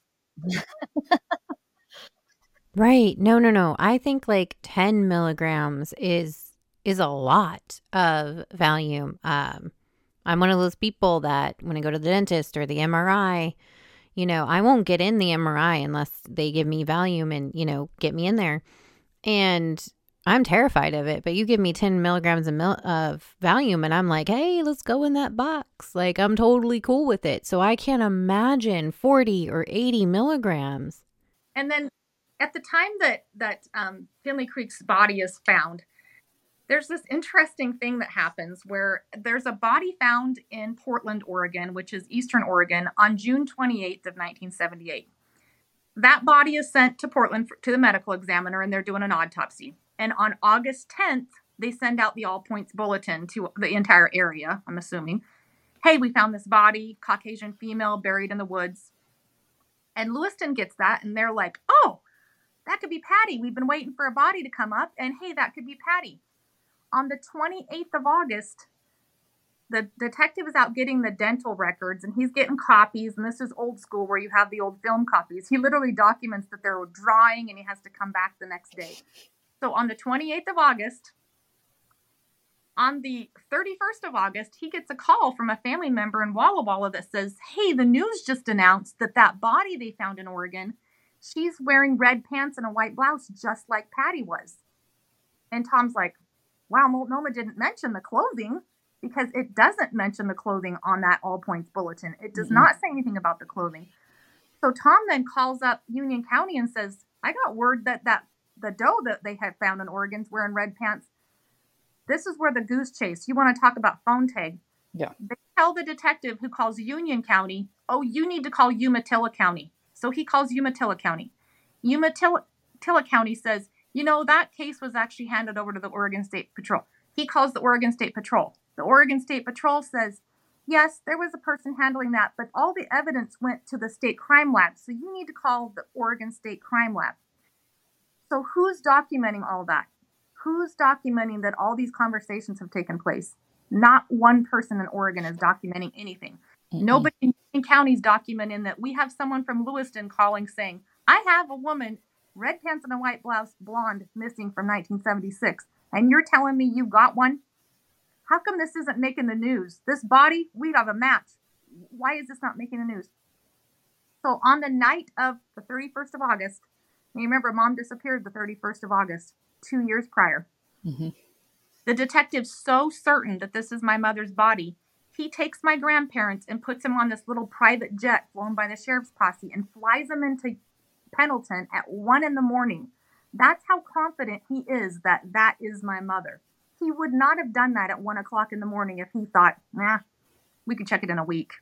Right. No, no, no. I think like ten milligrams is is a lot of Valium. Um, I'm one of those people that when I go to the dentist or the M R I, you know, I won't get in the M R I unless they give me Valium and, you know, get me in there. And I'm terrified of it, but you give me ten milligrams of, mil- of Valium and I'm like, hey, let's go in that box. Like, I'm totally cool with it. So I can't imagine forty or eighty milligrams. And then at the time that, that um, Finley Creek's body is found, there's this interesting thing that happens where there's a body found in Portland, Oregon, which is Eastern Oregon, on June twenty-eighth of nineteen seventy-eight. That body is sent to Portland for, to the medical examiner, and they're doing an autopsy. And on August tenth, they send out the All Points Bulletin to the entire area, I'm assuming. Hey, we found this body, Caucasian female buried in the woods. And Lewiston gets that, and they're like, oh, that could be Patty. We've been waiting for a body to come up, and hey, that could be Patty. On the twenty-eighth of August, the detective is out getting the dental records, and he's getting copies, and this is old school where you have the old film copies. He literally documents that they're drying, and he has to come back the next day. So on the twenty-eighth of August, on the thirty-first of August, he gets a call from a family member in Walla Walla that says, hey, the news just announced that that body they found in Oregon, she's wearing red pants and a white blouse just like Patty was. And Tom's like, wow, Multnomah didn't mention the clothing, because it doesn't mention the clothing on that All Points Bulletin. It does mm-hmm. not say anything about the clothing. So Tom then calls up Union County and says, I got word that, that the doe that they had found in Oregon's wearing red pants. This is where the goose chase. You want to talk about phone tag. Yeah. They tell the detective who calls Union County, oh, you need to call Umatilla County. So he calls Umatilla County. Umatilla County says, you know, that case was actually handed over to the Oregon State Patrol. He calls the Oregon State Patrol. The Oregon State Patrol says, yes, there was a person handling that, but all the evidence went to the state crime lab. So you need to call the Oregon State Crime Lab. So who's documenting all that? Who's documenting that all these conversations have taken place? Not one person in Oregon is documenting anything. Mm-hmm. Nobody in counties documenting that we have someone from Lewiston calling saying, I have a woman, red pants and a white blouse, blonde, missing from nineteen seventy-six. And you're telling me you got one? How come this isn't making the news? This body, we have a match. Why is this not making the news? So on the night of the thirty-first of August, you remember Mom disappeared the thirty-first of August, two years prior. Mm-hmm. The detective's so certain that this is my mother's body, he takes my grandparents and puts them on this little private jet flown by the sheriff's posse and flies them into Pendleton at one in the morning. That's how confident he is that that is my mother. He would not have done that at one o'clock in the morning if he thought, nah, we could check it in a week.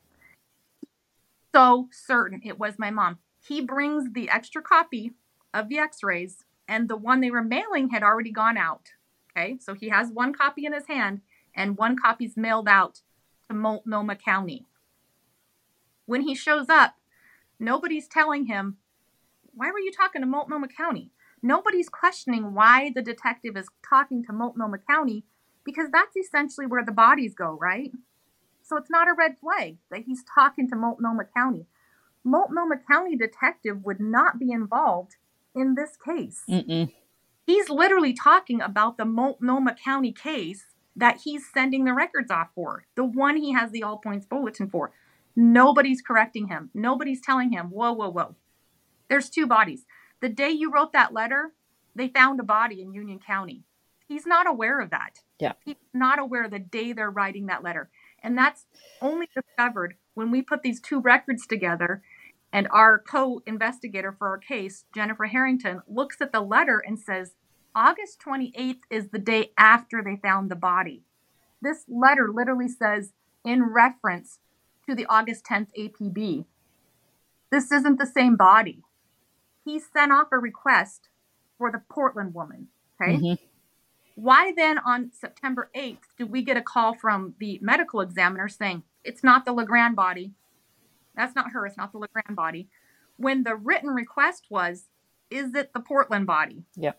So certain it was my mom. He brings the extra copy of the x-rays, and the one they were mailing had already gone out. Okay, so he has one copy in his hand, and one copy's mailed out to Multnomah County. When he shows up, nobody's telling him, why were you talking to Multnomah County? Nobody's questioning why the detective is talking to Multnomah County, because that's essentially where the bodies go, right? So it's not a red flag that he's talking to Multnomah County. Multnomah County detective would not be involved in this case. Mm-mm. He's literally talking about the Multnomah County case that he's sending the records off for, the one he has the All Points Bulletin for. Nobody's correcting him. Nobody's telling him, whoa, whoa, whoa. There's two bodies. The day you wrote that letter, they found a body in Union County. He's not aware of that. Yeah. He's not aware the day they're writing that letter. And that's only discovered when we put these two records together, and our co-investigator for our case, Jennifer Harrington, looks at the letter and says, August twenty-eighth is the day after they found the body. This letter literally says, in reference to the August tenth A P B. This isn't the same body. He sent off a request for the Portland woman, okay? Mm-hmm. Why then on September eighth do we get a call from the medical examiner saying, it's not the LeGrand body. That's not her. It's not the LeGrand body. When the written request was, is it the Portland body? Yep.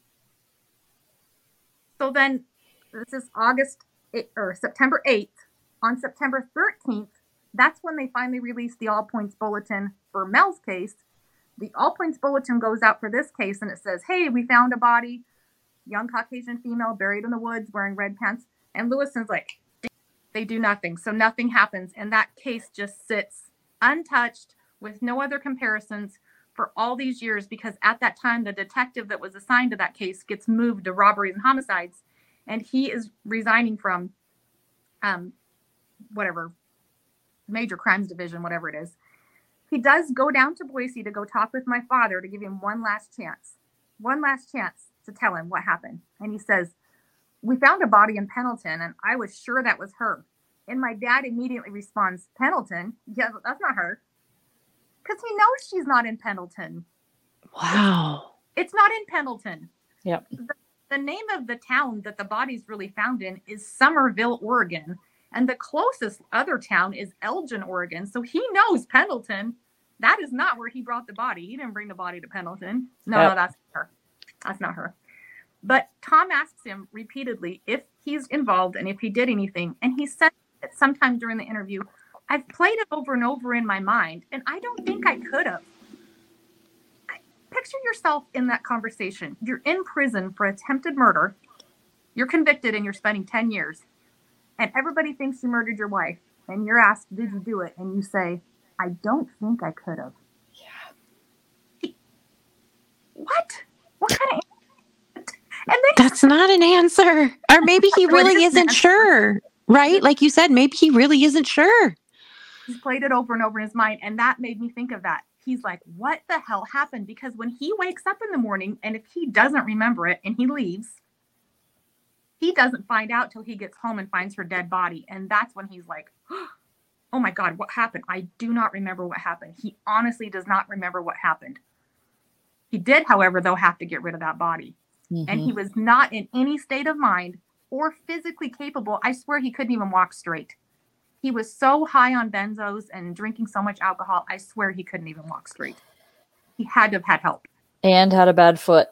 So then this is August eighth, or September eighth. On September thirteenth, that's when they finally released the All Points Bulletin for Mel's case. The All Points Bulletin goes out for this case, and it says, hey, we found a body, young Caucasian female buried in the woods wearing red pants. And Lewiston's like, they do nothing. So nothing happens. And that case just sits untouched with no other comparisons for all these years, because at that time, the detective that was assigned to that case gets moved to robberies and homicides, and he is resigning from um, whatever, major crimes division, whatever it is. He does go down to Boise to go talk with my father to give him one last chance, one last chance to tell him what happened. And he says, we found a body in Pendleton, and I was sure that was her. And my dad immediately responds, Pendleton? Yeah, that's not her. Because he knows she's not in Pendleton. Wow. It's, it's not in Pendleton. Yep. The, the name of the town that the body's really found in is Somerville, Oregon. And the closest other town is Elgin, Oregon. So he knows Pendleton. That is not where he brought the body. He didn't bring the body to Pendleton. No, Yep. no, that's not her. That's not her. But Tom asks him repeatedly if he's involved and if he did anything. And he said that sometime during the interview, I've played it over and over in my mind, and I don't think I could have. Picture yourself in that conversation. You're in prison for attempted murder. You're convicted and you're spending ten years. And everybody thinks you murdered your wife. And you're asked, did you do it? And you say, I don't think I could have. Yeah. What? What kind of... And then That's not an answer. Or maybe he Well, it really is an isn't answer. sure, right? Like you said, maybe he really isn't sure. He's played it over and over in his mind. And that made me think of that. He's like, what the hell happened? Because when he wakes up in the morning, and if he doesn't remember it and he leaves, he doesn't find out till he gets home and finds her dead body. And that's when he's like, oh my God, what happened? I do not remember what happened. He honestly does not remember what happened. He did, however, though, have to get rid of that body. Mm-hmm. And he was not in any state of mind or physically capable. I swear he couldn't even walk straight. He was so high on benzos and drinking so much alcohol, I swear he couldn't even walk straight. He had to have had help. And had a bad foot.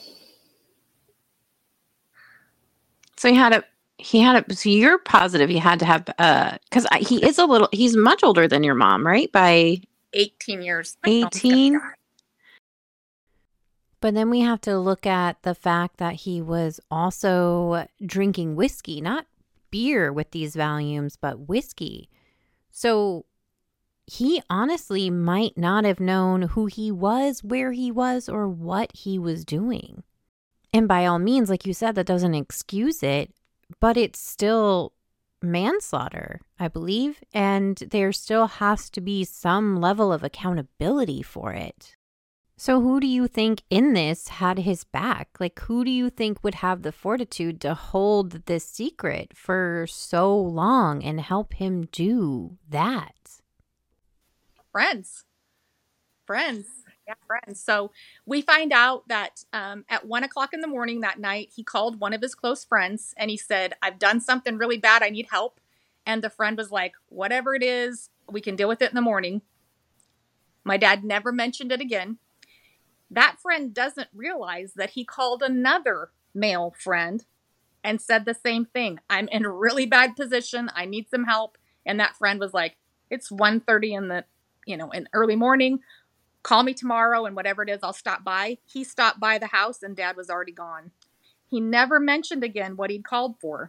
So he had a, he had a, so you're positive he had to have, uh, cause I, he is a little, he's much older than your mom, right? By eighteen years. eighteen. But then we have to look at the fact that he was also drinking whiskey, not beer with these Valiums, but whiskey. So he honestly might not have known who he was, where he was, or what he was doing. And by all means, like you said, that doesn't excuse it, but it's still manslaughter, I believe. And there still has to be some level of accountability for it. So who do you think in this had his back? Like, who do you think would have the fortitude to hold this secret for so long and help him do that? Friends. Friends. Yeah, friends. So we find out that um, at one o'clock in the morning that night, he called one of his close friends and he said, I've done something really bad. I need help. And the friend was like, whatever it is, we can deal with it in the morning. My dad never mentioned it again. That friend doesn't realize that he called another male friend and said the same thing. I'm in a really bad position. I need some help. And that friend was like, it's one thirty in the, you know, in early morning. Call me tomorrow and whatever it is, I'll stop by. He stopped by the house and Dad was already gone. He never mentioned again what he'd called for.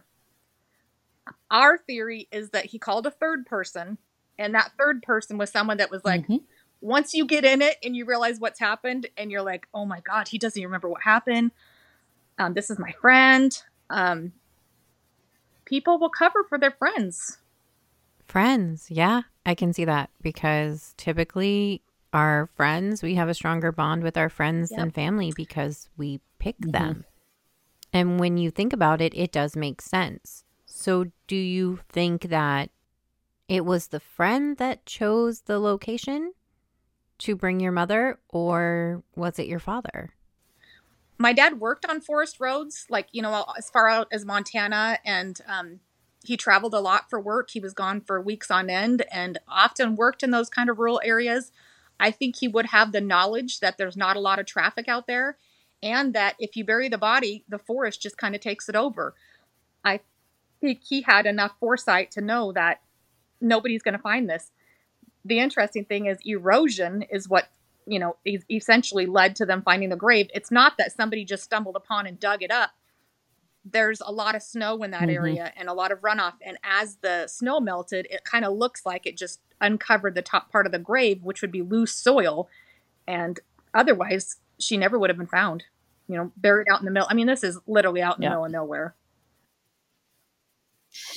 Our theory is that he called a third person, and that third person was someone that was like, mm-hmm. Once you get in it and you realize what's happened and you're like, oh my God, he doesn't even remember what happened. Um, this is my friend. Um, people will cover for their friends. Friends. Yeah, I can see that because typically our friends, we have a stronger bond with our friends yep. than family because we pick mm-hmm. them. And when you think about it, it does make sense. So do you think that it was the friend that chose the location to bring your mother, or was it your father? My dad worked on forest roads, like, you know, as far out as Montana, and um, he traveled a lot for work. He was gone for weeks on end and often worked in those kind of rural areas. I think he would have the knowledge that there's not a lot of traffic out there, and that if you bury the body, the forest just kind of takes it over. I think he had enough foresight to know that nobody's going to find this. The interesting thing is erosion is what, you know, essentially led to them finding the grave. It's not that somebody just stumbled upon and dug it up. There's a lot of snow in that mm-hmm. area and a lot of runoff. And as the snow melted, it kind of looks like it just uncovered the top part of the grave, which would be loose soil. And otherwise, she never would have been found, you know, buried out in the middle. I mean, this is literally out in yeah. the middle of nowhere. Yeah.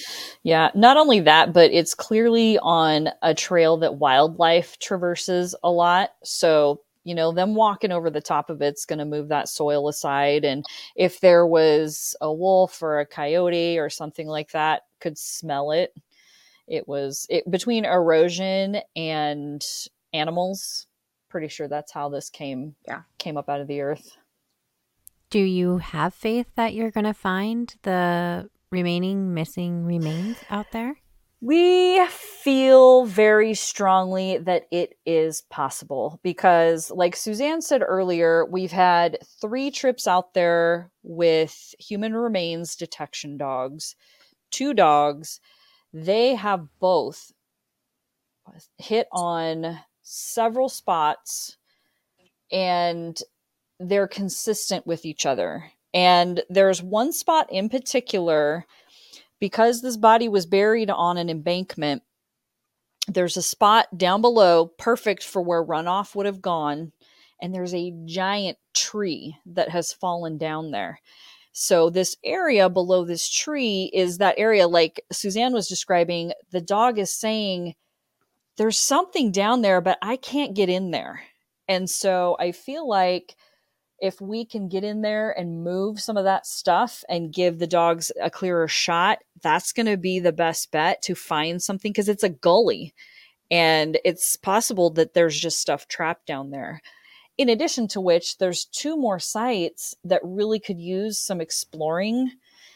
Yeah, not only that, but it's clearly on a trail that wildlife traverses a lot. So, you know, them walking over the top of it's going to move that soil aside. And if there was a wolf or a coyote or something like that, could smell it. It was it between erosion and animals. Pretty sure that's how this came Yeah. came up out of the earth. Do you have faith that you're going to find the remaining missing remains out there? We feel very strongly that it is possible because, like Suzanne said earlier, we've had three trips out there with human remains detection dogs, two dogs. They have both hit on several spots and they're consistent with each other. And there's one spot in particular, because this body was buried on an embankment, there's a spot down below perfect for where runoff would have gone. And there's a giant tree that has fallen down there. So this area below this tree is that area, like Suzanne was describing, the dog is saying, there's something down there, but I can't get in there. And so I feel like if we can get in there and move some of that stuff and give the dogs a clearer shot, that's going to be the best bet to find something, because it's a gully and it's possible that there's just stuff trapped down there. In addition to which, there's two more sites that really could use some exploring.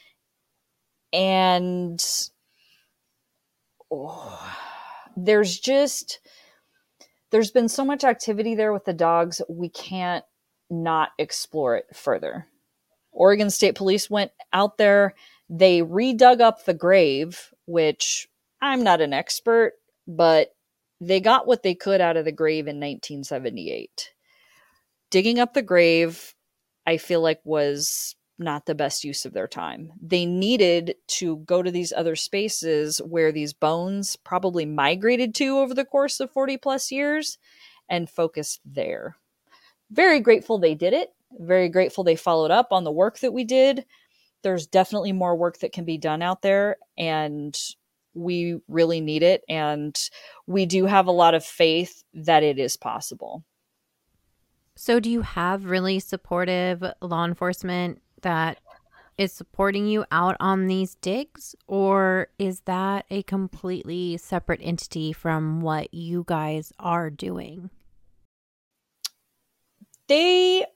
And oh, there's just, there's been so much activity there with the dogs, we can't not explore it further. Oregon State Police went out there. They redug up the grave, which I'm not an expert, but they got what they could out of the grave in nineteen seventy-eight. Digging up the grave, I feel like, was not the best use of their time. They needed to go to these other spaces where these bones probably migrated to over the course of forty plus years and focus there. Very grateful they did it. Very grateful they followed up on the work that we did. There's definitely more work that can be done out there, and we really need it. And we do have a lot of faith that it is possible. So do you have really supportive law enforcement that is supporting you out on these digs, or is that a completely separate entity from what you guys are doing? They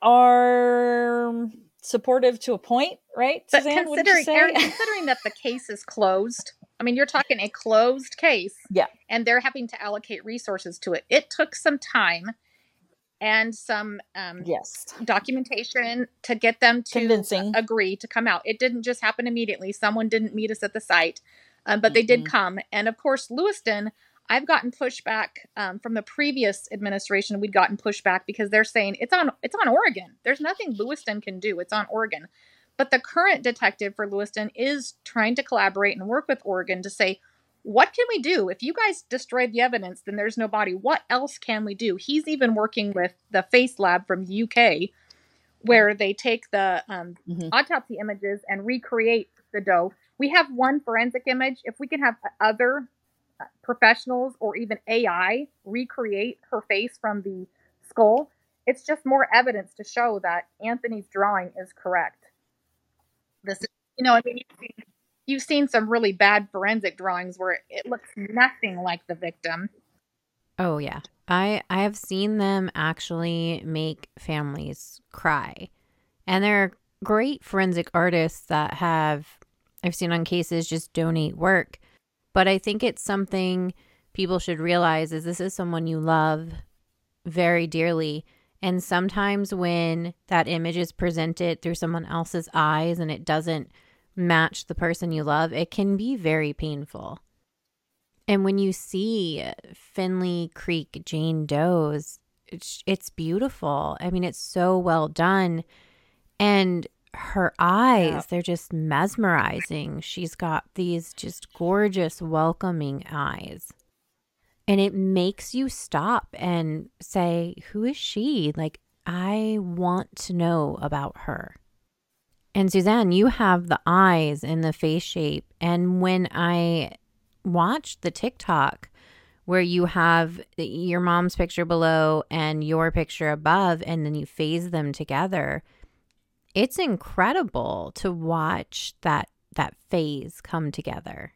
are supportive to a point, right, But Suzanne? considering, Erin, considering that the case is closed, I mean, you're talking a closed case. Yeah. And they're having to allocate resources to it. It took some time and some um, yes. documentation to get them to Convincing. agree to come out. It didn't just happen immediately. Someone didn't meet us at the site, um, but mm-hmm. they did come. And of course, Lewiston, I've gotten pushback um, from the previous administration. We'd gotten pushback because they're saying it's on it's on Oregon. There's nothing Lewiston can do. It's on Oregon. But the current detective for Lewiston is trying to collaborate and work with Oregon to say, what can we do? If you guys destroyed the evidence, then there's no body. What else can we do? He's even working with the Face Lab from the U K, where they take the um, mm-hmm. autopsy images and recreate the doe. We have one forensic image. If we can have other professionals or even A I recreate her face from the skull, it's just more evidence to show that Anthony's drawing is correct. This, you know, I mean, you've seen, you've seen some really bad forensic drawings where it looks nothing like the victim. Oh yeah, I I have seen them actually make families cry, and there are great forensic artists that have I've seen on cases just donate work. But I think it's something people should realize is this is someone you love very dearly. And sometimes when that image is presented through someone else's eyes and it doesn't match the person you love, it can be very painful. And when you see Finley Creek Jane Doe's, it's, it's beautiful. I mean, it's so well done. And her eyes, yeah. they're just mesmerizing. She's got these just gorgeous, welcoming eyes. And it makes you stop and say, who is she? Like, I want to know about her. And Suzanne, you have the eyes and the face shape. And when I watched the TikTok where you have your mom's picture below and your picture above, and then you phase them together, it's incredible to watch that that phase come together.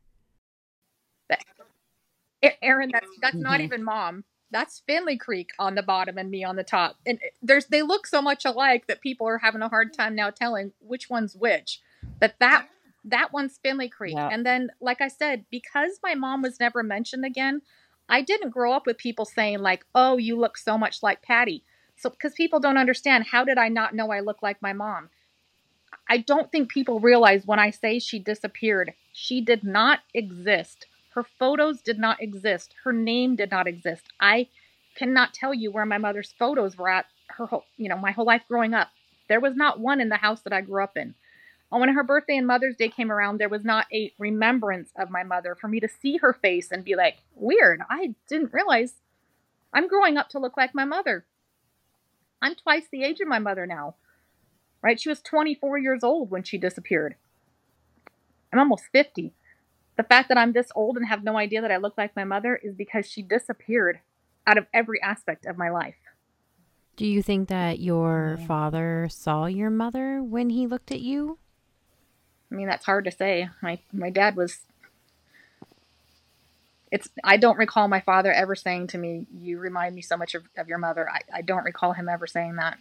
Erin, that's that's Mm-hmm. not even mom. That's Finley Creek on the bottom and me on the top. And there's they look so much alike that people are having a hard time now telling which one's which. But that that one's Finley Creek. Yeah. And then, like I said, because my mom was never mentioned again, I didn't grow up with people saying like, "Oh, you look so much like Patty." So because people don't understand, how did I not know I look like my mom? I don't think people realize when I say she disappeared, she did not exist. Her photos did not exist. Her name did not exist. I cannot tell you where my mother's photos were at her whole, you know, my whole life growing up. There was not one in the house that I grew up in. And when her birthday and Mother's Day came around, there was not a remembrance of my mother for me to see her face and be like, weird. I didn't realize I'm growing up to look like my mother. I'm twice the age of my mother now, right? She was twenty-four years old when she disappeared. I'm almost fifty. The fact that I'm this old and have no idea that I look like my mother is because she disappeared out of every aspect of my life. Do you think that your father saw your mother when he looked at you? I mean, that's hard to say. My my dad was... It's. I don't recall my father ever saying to me, "You remind me so much of, of your mother." I, I don't recall him ever saying that.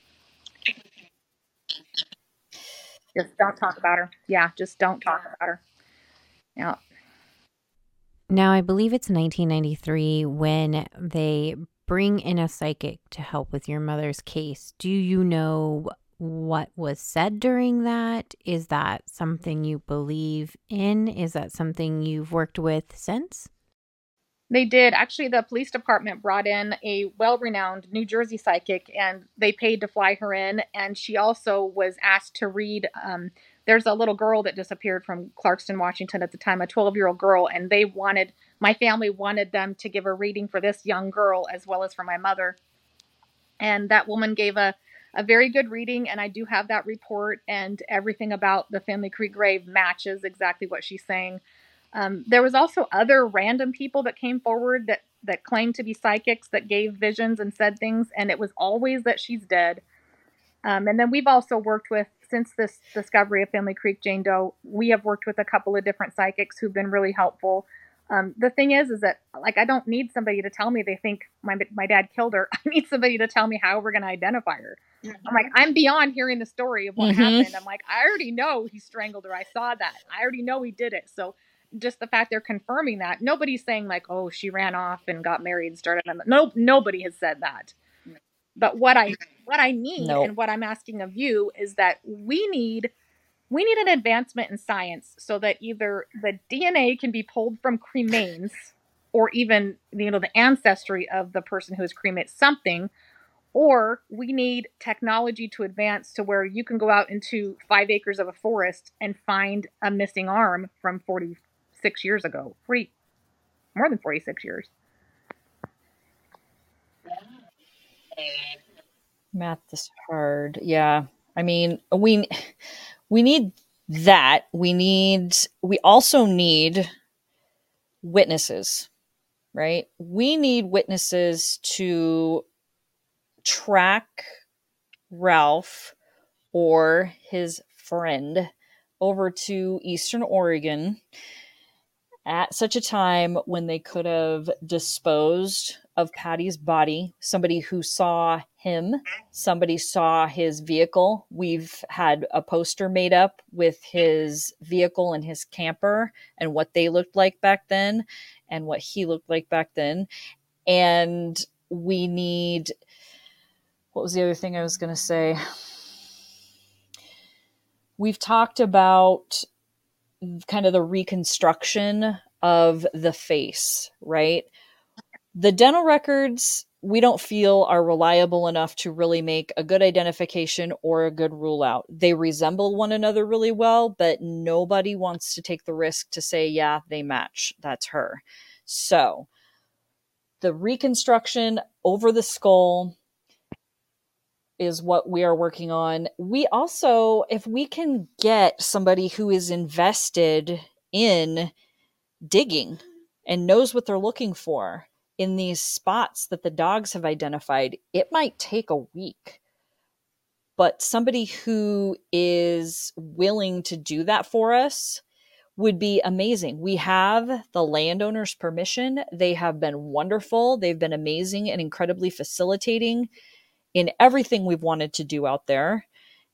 Just don't talk about her. Yeah, just don't talk about her. Yeah. Now, I believe it's nineteen ninety-three when they bring in a psychic to help with your mother's case. Do you know what was said during that? Is that something you believe in? Is that something you've worked with since? They did. Actually, the police department brought in a well-renowned New Jersey psychic, and they paid to fly her in. And she also was asked to read. Um, there's a little girl that disappeared from Clarkston, Washington at the time, a twelve-year-old girl, and they wanted, my family wanted them to give a reading for this young girl as well as for my mother. And that woman gave a, a very good reading, and I do have that report, and everything about the Finley Creek grave matches exactly what she's saying. Um, there was also other random people that came forward that, that claimed to be psychics that gave visions and said things, and it was always that she's dead. Um, and then we've also worked with, since this discovery of Finley Creek Jane Doe, we have worked with a couple of different psychics who've been really helpful. Um, the thing is, is that like I don't need somebody to tell me they think my my dad killed her. I need somebody to tell me how we're going to identify her. Mm-hmm. I'm like, I'm beyond hearing the story of what mm-hmm. happened. I'm like, I already know he strangled her. I saw that. I already know he did it. So just the fact they're confirming that, nobody's saying like, oh, she ran off and got married and started. No, nobody has said that. But what I what I need nope. and what I'm asking of you is that we need we need an advancement in science so that either the D N A can be pulled from cremains, or even you know the ancestry of the person who is cremated, something, or we need technology to advance to where you can go out into five acres of a forest and find a missing arm from forty-six years ago, forty, more than forty-six years. Math is hard. Yeah. I mean, we we need that. We need we also need witnesses, right? We need witnesses to track Ralph or his friend over to Eastern Oregon at such a time when they could have disposed of Patty's body. Somebody who saw him, somebody saw his vehicle. We've had a poster made up with his vehicle and his camper and what they looked like back then and what he looked like back then. And we need, what was the other thing I was going to say? We've talked about kind of the reconstruction of the face, right? The dental records, we don't feel are reliable enough to really make a good identification or a good rule out. They resemble one another really well, but nobody wants to take the risk to say, yeah, they match. That's her. So the reconstruction over the skull, is what we are working on. We also, if we can get somebody who is invested in digging and knows what they're looking for in these spots that the dogs have identified, it might take a week. But somebody who is willing to do that for us would be amazing. We have the landowner's permission. They have been wonderful. They've been amazing and incredibly facilitating in everything we've wanted to do out there.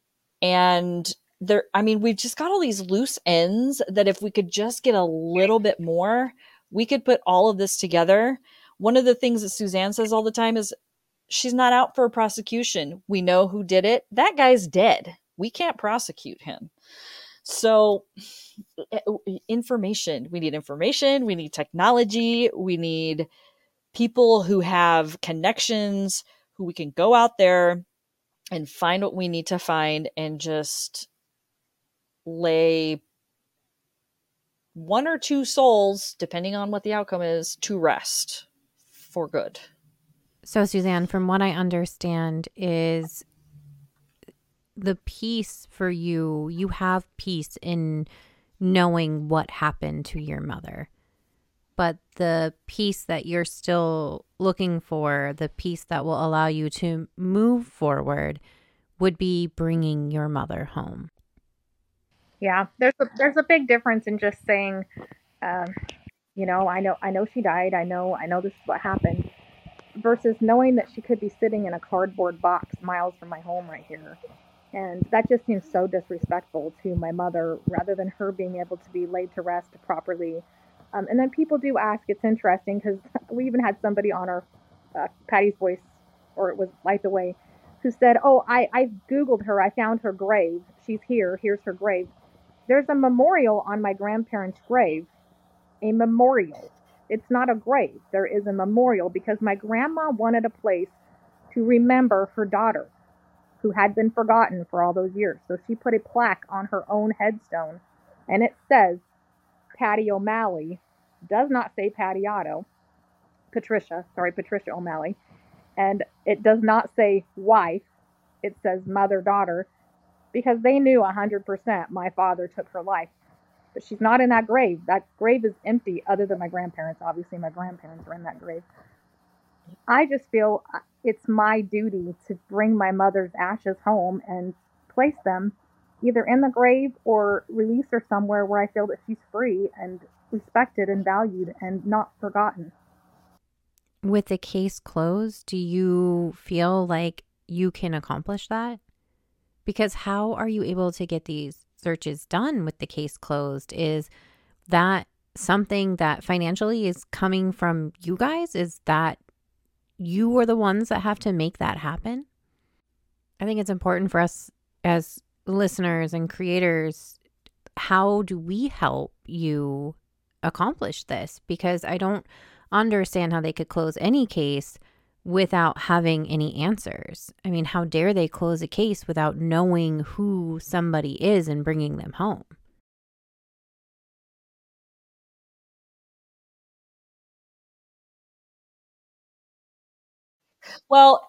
And there, I mean, we've just got all these loose ends that if we could just get a little bit more, we could put all of this together. One of the things that Suzanne says all the time is she's not out for a prosecution. We know who did it. That guy's dead. We can't prosecute him. So information, we need information. We need technology. We need people who have connections, who we can go out there and find what we need to find and just lay one or two souls, depending on what the outcome is, to rest for good. So, Suzanne, from what I understand is the peace for you, you have peace in knowing what happened to your mother. But the peace that you're still looking for, the peace that will allow you to move forward, would be bringing your mother home. Yeah, there's a, there's a big difference in just saying, um, you know, I know I know she died. I know I know this is what happened, versus knowing that she could be sitting in a cardboard box miles from my home right here. And that just seems so disrespectful to my mother, rather than her being able to be laid to rest properly. Um, and then people do ask, it's interesting, because we even had somebody on our uh, Patty's Voice, or it was Light the Way, who said, oh, I, I Googled her. I found her grave. She's here. Here's her grave. There's a memorial on my grandparents' grave. A memorial. It's not a grave. There is a memorial because my grandma wanted a place to remember her daughter, who had been forgotten for all those years. So she put a plaque on her own headstone, and it says, Patty O'Malley, does not say Patty Otto, Patricia, sorry, Patricia O'Malley, and it does not say wife, it says mother-daughter, because they knew one hundred percent my father took her life. But she's not in that grave. That grave is empty, other than my grandparents. Obviously, my grandparents are in that grave. I just feel it's my duty to bring my mother's ashes home and place them either in the grave or release her somewhere where I feel that she's free and respected and valued and not forgotten. With the case closed, do you feel like you can accomplish that? Because how are you able to get these searches done with the case closed? Is that something that financially is coming from you guys? Is that you are the ones that have to make that happen? I think it's important for us as listeners and creators. How do we help you accomplish this? Because I don't understand how they could close any case without having any answers. I mean, how dare they close a case without knowing who somebody is and bringing them home? Well,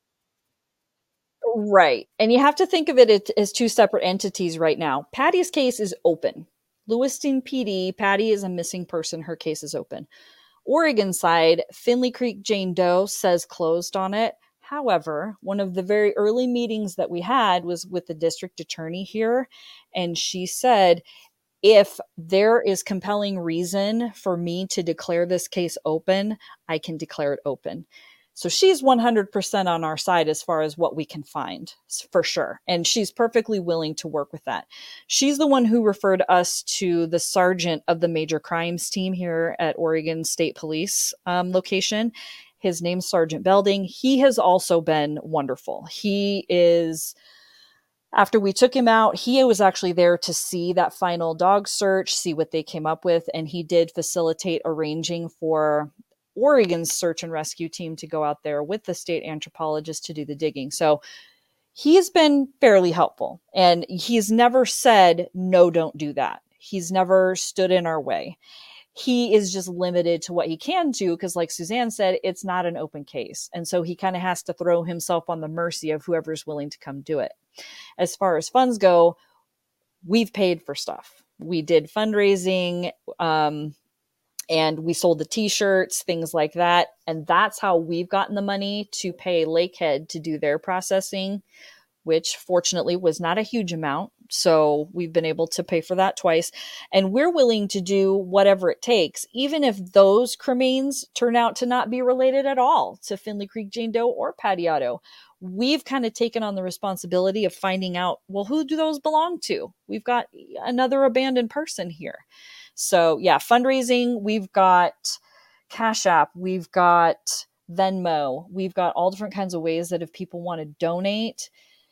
right. And you have to think of it as two separate entities right now. Patty's case is open. Lewiston P D, Patty is a missing person. Her case is open. Oregon side, Finley Creek Jane Doe says closed on it. However, one of the very early meetings that we had was with the district attorney here. And she said, if there is compelling reason for me to declare this case open, I can declare it open. So she's one hundred percent on our side as far as what we can find, for sure. And she's perfectly willing to work with that. She's the one who referred us to the sergeant of the major crimes team here at Oregon State Police um, location. His name's Sergeant Belding. He has also been wonderful. He is, after we took him out, he was actually there to see that final dog search, see what they came up with. And he did facilitate arranging for Oregon's search and rescue team to go out there with the state anthropologist to do the digging. So he's been fairly helpful, and he's never said, no, don't do that. He's never stood in our way. he is just limited to what he can do because, like Suzanne said, it's not an open case. And so he kind of has to throw himself on the mercy of whoever's willing to come do it. As far as funds go, we've paid for stuff. We did fundraising, um, and we sold the t-shirts, things like that. And that's how we've gotten the money to pay Lakehead to do their processing, which fortunately was not a huge amount. So we've been able to pay for that twice. And we're willing to do whatever it takes, even if those cremains turn out to not be related at all to Findlay Creek Jane Doe or Patty Otto. We've kind of taken on the responsibility of finding out, well, who do those belong to? We've got another abandoned person here. So yeah, fundraising, we've got Cash App, we've got Venmo, we've got all different kinds of ways that if people want to donate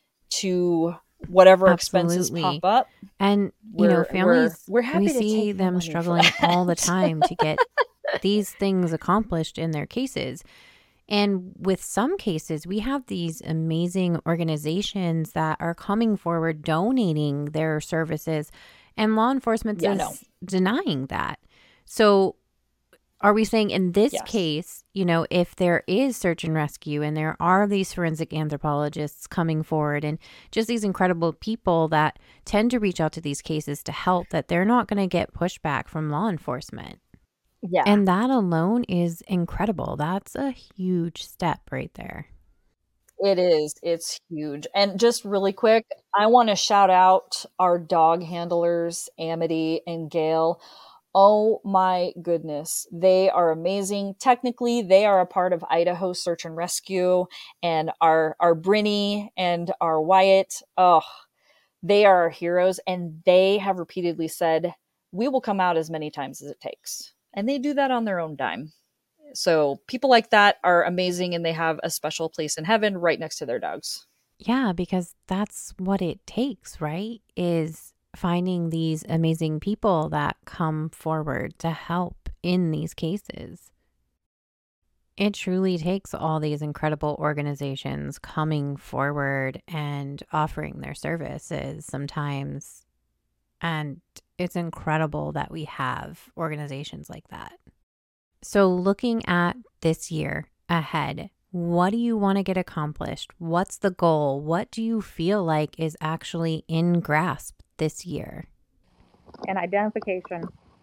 to whatever Absolutely. expenses pop up. And, you know, we're- families, we're- we're happy we to see take the them money for struggling all the that. time to get these things accomplished in their cases. And with some cases, we have these amazing organizations that are coming forward, donating their services, and law enforcement Yeah, is no. denying that. So are we saying in this Yes. case, you know, if there is search and rescue and there are these forensic anthropologists coming forward and just these incredible people that tend to reach out to these cases to help, that they're not going to get pushback from law enforcement? Yeah. And that alone is incredible. That's a huge step right there. It is. It's huge. And just really quick, I want to shout out our dog handlers, Amity and Gail. Oh my goodness. They are amazing. Technically, they are a part of Idaho Search and Rescue, and our, our Brinny and our Wyatt. Oh, they are our heroes. And they have repeatedly said, we will come out as many times as it takes. And they do that on their own dime. So people like that are amazing, and they have a special place in heaven right next to their dogs. Yeah, because that's what it takes, right? Is finding these amazing people that come forward to help in these cases. It truly takes all these incredible organizations coming forward and offering their services sometimes. And it's incredible that we have organizations like that. So looking at this year ahead, what do you want to get accomplished? What's the goal? What do you feel like is actually in grasp this year? And identification.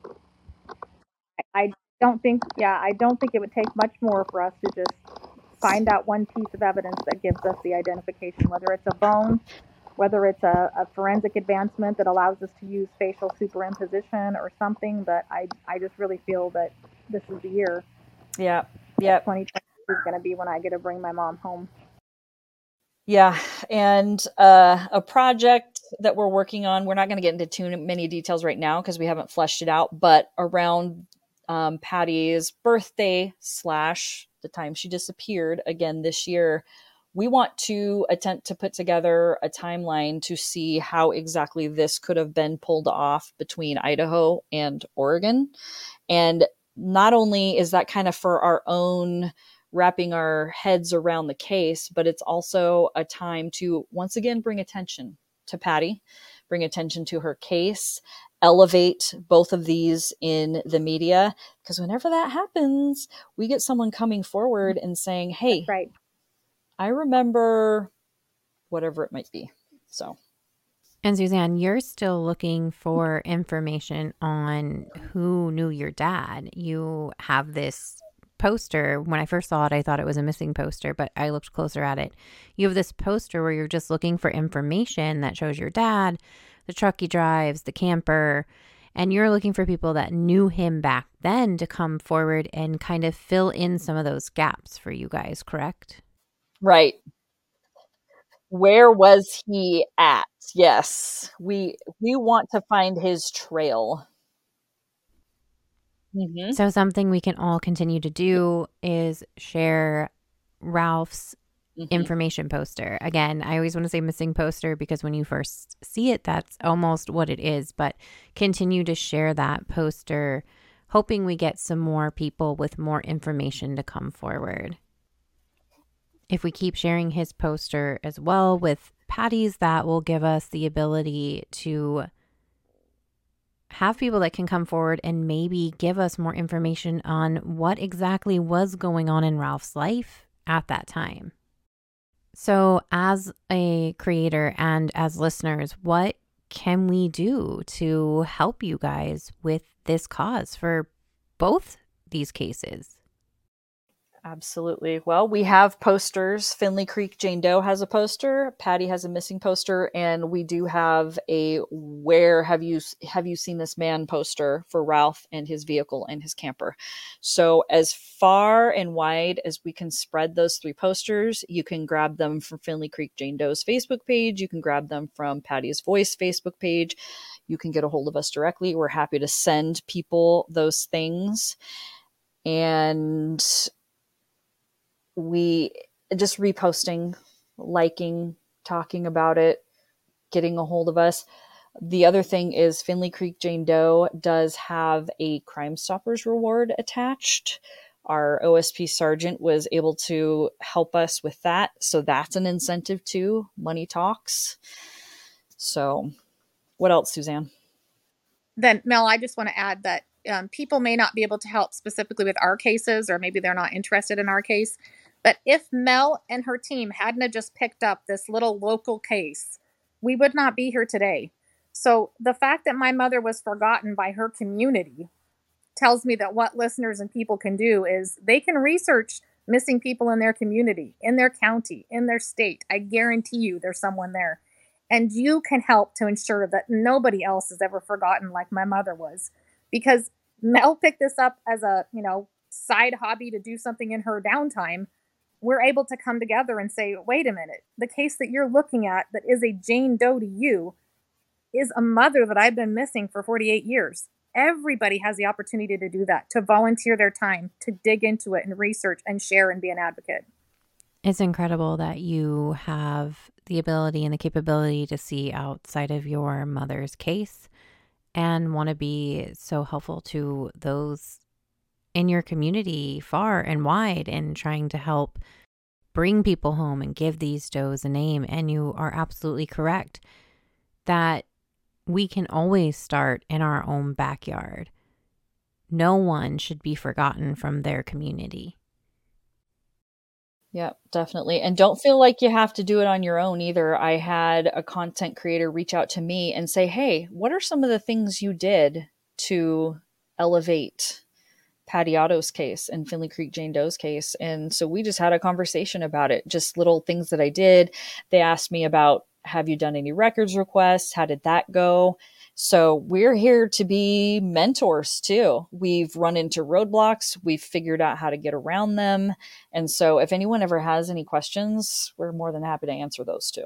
I, I don't think, yeah, I don't think it would take much more for us to just find out one piece of evidence that gives us the identification, whether it's a bone, whether it's a, a forensic advancement that allows us to use facial superimposition or something. But I, I just really feel that this is the year. Yeah. Yeah. twenty twenty is going to be when I get to bring my mom home. Yeah. And uh, a project that we're working on, we're not going to get into too many details right now because we haven't fleshed it out, but around um, Patty's birthday slash the time she disappeared again this year, we want to attempt to put together a timeline to see how exactly this could have been pulled off between Idaho and Oregon. And not only is that kind of for our own wrapping our heads around the case, but it's also a time to once again bring attention to Patty, bring attention to her case, elevate both of these in the media. Because whenever that happens, we get someone coming forward and saying, hey, That's right. I remember whatever it might be. So. And Suzanne, you're still looking for information on who knew your dad. You have this poster. When I first saw it, I thought it was a missing poster, but I looked closer at it. You have this poster where you're just looking for information that shows your dad, the truck he drives, the camper, and you're looking for people that knew him back then to come forward and kind of fill in some of those gaps for you guys, correct? Right. Where was he at? Yes. We we want to find his trail. Mm-hmm. So something we can all continue to do is share Ralph's mm-hmm. information poster. Again, I always want to say missing poster because when you first see it, that's almost what it is. But continue to share that poster, hoping we get some more people with more information to come forward. If we keep sharing his poster as well with Patty's, that will give us the ability to have people that can come forward and maybe give us more information on what exactly was going on in Ralph's life at that time. So as a creator and as listeners, what can we do to help you guys with this cause for both these cases? Absolutely. Well, we have posters. Finley Creek Jane Doe has a poster. Patty has a missing poster, and we do have a "Where have you have you seen this man?" poster for Ralph and his vehicle and his camper. So, as far and wide as we can spread those three posters, you can grab them from Finley Creek Jane Doe's Facebook page. You can grab them from Patty's Voice Facebook page. You can get a hold of us directly. We're happy to send people those things, and we just reposting, liking, talking about it, getting a hold of us. The other thing is Finley Creek Jane Doe does have a Crime Stoppers reward attached. Our O S P sergeant was able to help us with that. So that's an incentive too. Money talks. So what else, Suzanne? Then, Mel, I just want to add that um, people may not be able to help specifically with our cases, or maybe they're not interested in our case. But if Mel and her team hadn't have just picked up this little local case, we would not be here today. So the fact that my mother was forgotten by her community tells me that what listeners and people can do is they can research missing people in their community, in their county, in their state. I guarantee you there's someone there. And you can help to ensure that nobody else is ever forgotten like my mother was. Because Mel picked this up as a, you know, side hobby to do something in her downtime. We're able to come together and say, wait a minute, the case that you're looking at that is a Jane Doe to you is a mother that I've been missing for forty-eight years. Everybody has the opportunity to do that, to volunteer their time, to dig into it and research and share and be an advocate. It's incredible that you have the ability and the capability to see outside of your mother's case and want to be so helpful to those in your community far and wide and trying to help bring people home and give these does a name. And you are absolutely correct that we can always start in our own backyard. No one should be forgotten from their community. Yeah, definitely. And don't feel like you have to do it on your own either. I had a content creator reach out to me and say, hey, what are some of the things you did to elevate Patty Otto's case and Finley Creek Jane Doe's case? And so we just had a conversation about it, just little things that I did. They asked me about, have you done any records requests? How did that go? So we're here to be mentors too. We've run into roadblocks. We've figured out how to get around them. And so if anyone ever has any questions, we're more than happy to answer those too.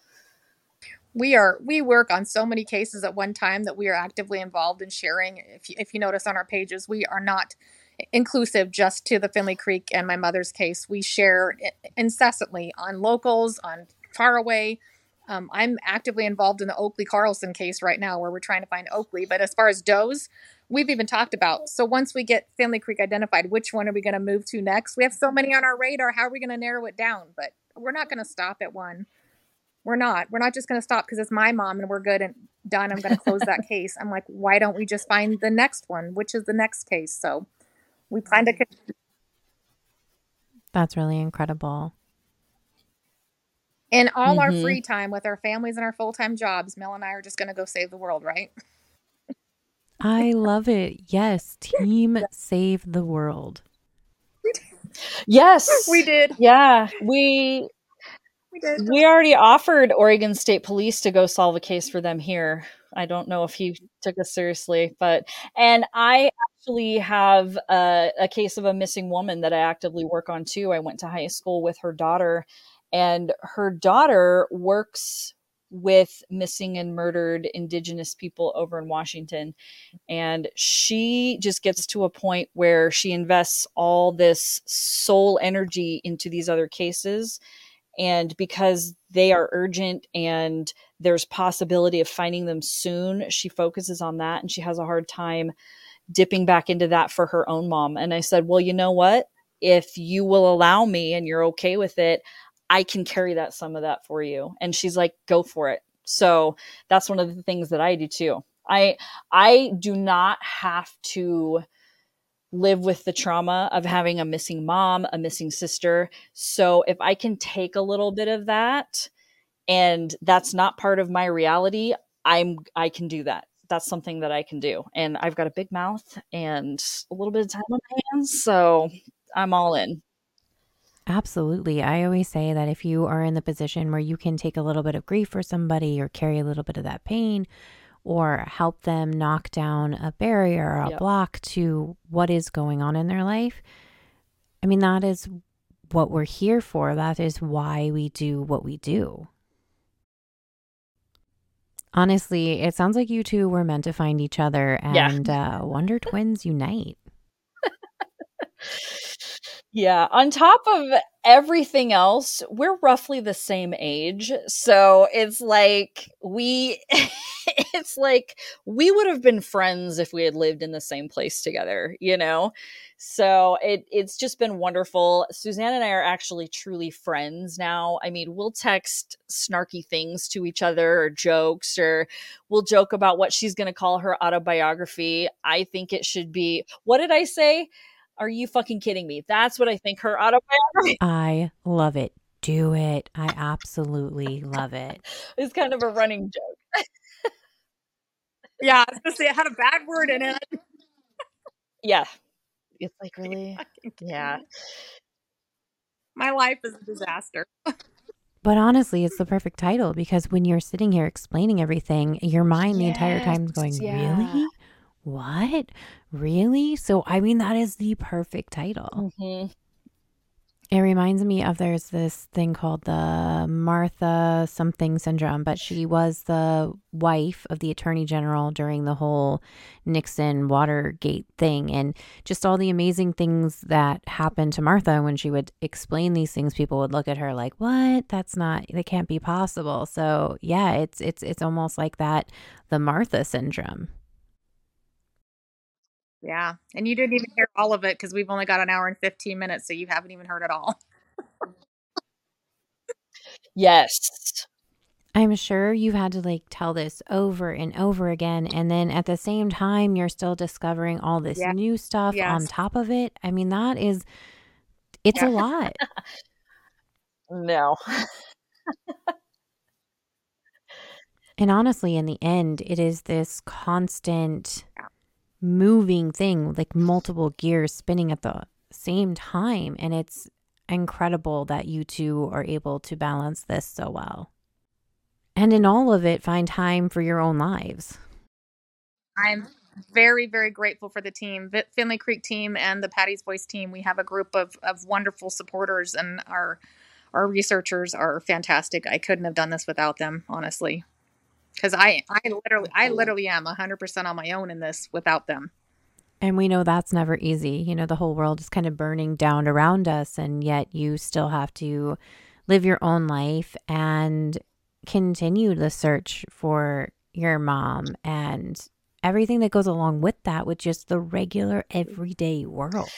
We are, we work on so many cases at one time that we are actively involved in sharing. If you, if you notice on our pages, we are not inclusive just to the Finley Creek and my mother's case. We share incessantly on locals, on far away. Um, I'm actively involved in the Oakley Carlson case right now where we're trying to find Oakley. But as far as does, we've even talked about. So once we get Finley Creek identified, which one are we going to move to next? We have so many on our radar. How are we going to narrow it down? But we're not going to stop at one. We're not. We're not just going to stop because it's my mom and we're good and done. I'm going to close that case. I'm like, why don't we just find the next one, which is the next case? So we plan to. That's really incredible. In all Mm-hmm. our free time with our families and our full-time jobs, Mel and I are just going to go save the world, right? I love it. Yes. Team Save the World. Yes, We did. Yeah, we We did. we already offered Oregon State Police to go solve a case for them here. I don't know if he took us seriously, but and I actually have a, a case of a missing woman that I actively work on too. I went to high school with her daughter, and her daughter works with missing and murdered Indigenous people over in Washington. And she just gets to a point where she invests all this soul energy into these other cases. And because they are urgent and there's possibility of finding them soon, she focuses on that, and she has a hard time dipping back into that for her own mom. And I said, well, you know what? If you will allow me and you're okay with it, I can carry that, some of that for you. And she's like, go for it. So that's one of the things that I do too. I I do not have to live with the trauma of having a missing mom, a missing sister. So if I can take a little bit of that and that's not part of my reality, I'm I can do that. That's something that I can do. And I've got a big mouth and a little bit of time on my hands, so I'm all in. Absolutely. I always say that if you are in the position where you can take a little bit of grief for somebody or carry a little bit of that pain or help them knock down a barrier or a Yep. block to what is going on in their life, I mean, that is what we're here for. That is why we do what we do. Honestly, it sounds like you two were meant to find each other, Yeah. and uh, Wonder Twins unite. Yeah. On top of everything else, we're roughly the same age. So it's like we, it's like we would have been friends if we had lived in the same place together, you know? So it it's just been wonderful. Suzanne and I are actually truly friends now. I mean, we'll text snarky things to each other or jokes, or we'll joke about what she's going to call her autobiography. I think it should be, what did I say? Are you fucking kidding me? That's what I think her autobiography I love it. Do it. I absolutely love it. is. Kind of a running joke. Yeah, I was gonna say it had a bad word in it. Yeah. It's like, really? Yeah. My life is a disaster. But honestly, it's the perfect title because when you're sitting here explaining everything, your mind the entire time is going, Yes, yeah. really? What? Really? So, I mean, that is the perfect title. Mhm. It reminds me of there's this thing called the Martha something syndrome, but she was the wife of the attorney general during the whole Nixon Watergate thing. And just all the amazing things that happened to Martha when she would explain these things, people would look at her like, what? That's not, that can't be possible. So yeah, it's, it's, it's almost like that, the Martha syndrome. Yeah, and you didn't even hear all of it because we've only got an hour and fifteen minutes, so you haven't even heard it all. Yes. I'm sure you've had to like tell this over and over again. And then at the same time, you're still discovering all this Yeah. new stuff Yes. on top of it. I mean, that is, it's Yeah. a lot. No. And honestly, in the end, it is this constant moving thing, like multiple gears spinning at the same time. And it's incredible that you two are able to balance this so well. And in all of it, find time for your own lives. I'm very, very grateful for the team, the Finley Creek team and the Patty's Voice team. We have a group of, of wonderful supporters, and our our researchers are fantastic. I couldn't have done this without them, honestly. Because I, I literally, I literally am one hundred percent on my own in this without them. And we know that's never easy. You know, the whole world is kind of burning down around us, and yet you still have to live your own life and continue the search for your mom and everything that goes along with that, with just the regular everyday world.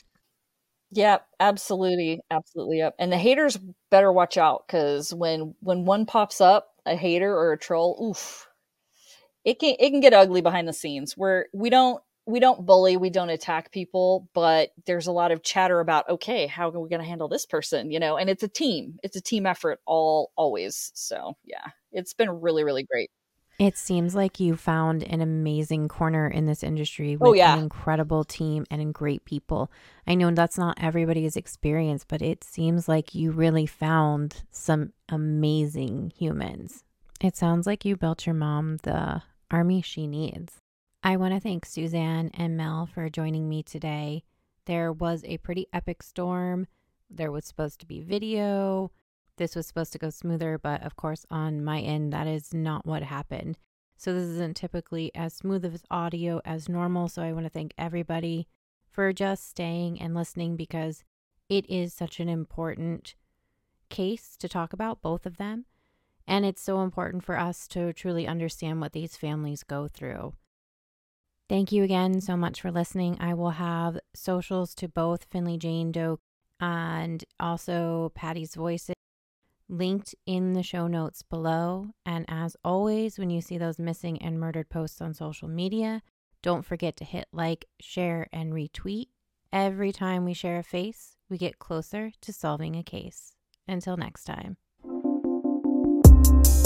Yep, absolutely, absolutely. Yep. And the haters better watch out, because when when one pops up, a hater or a troll, oof, it can it can get ugly behind the scenes. Where we don't we don't bully, we don't attack people, but there's a lot of chatter about, okay, how are we going to handle this person? You know, and it's a team, it's a team effort, all always. So yeah, it's been really, really great. It seems like you found an amazing corner in this industry with Oh, yeah. an incredible team and great people. I know that's not everybody's experience, but it seems like you really found some amazing humans. It sounds like you built your mom the army she needs. I want to thank Suzanne and Mel for joining me today. There was a pretty epic storm. There was supposed to be video. This was supposed to go smoother, but of course on my end, that is not what happened. So this isn't typically as smooth of audio as normal. So I want to thank everybody for just staying and listening, because it is such an important case to talk about, both of them. And it's so important for us to truly understand what these families go through. Thank you again so much for listening. I will have socials to both Finley Jane Doe and also Patty's Voices linked in the show notes below. And as always, when you see those missing and murdered posts on social media, don't forget to hit like, share, and retweet. Every time we share a face, we get closer to solving a case. Until next time.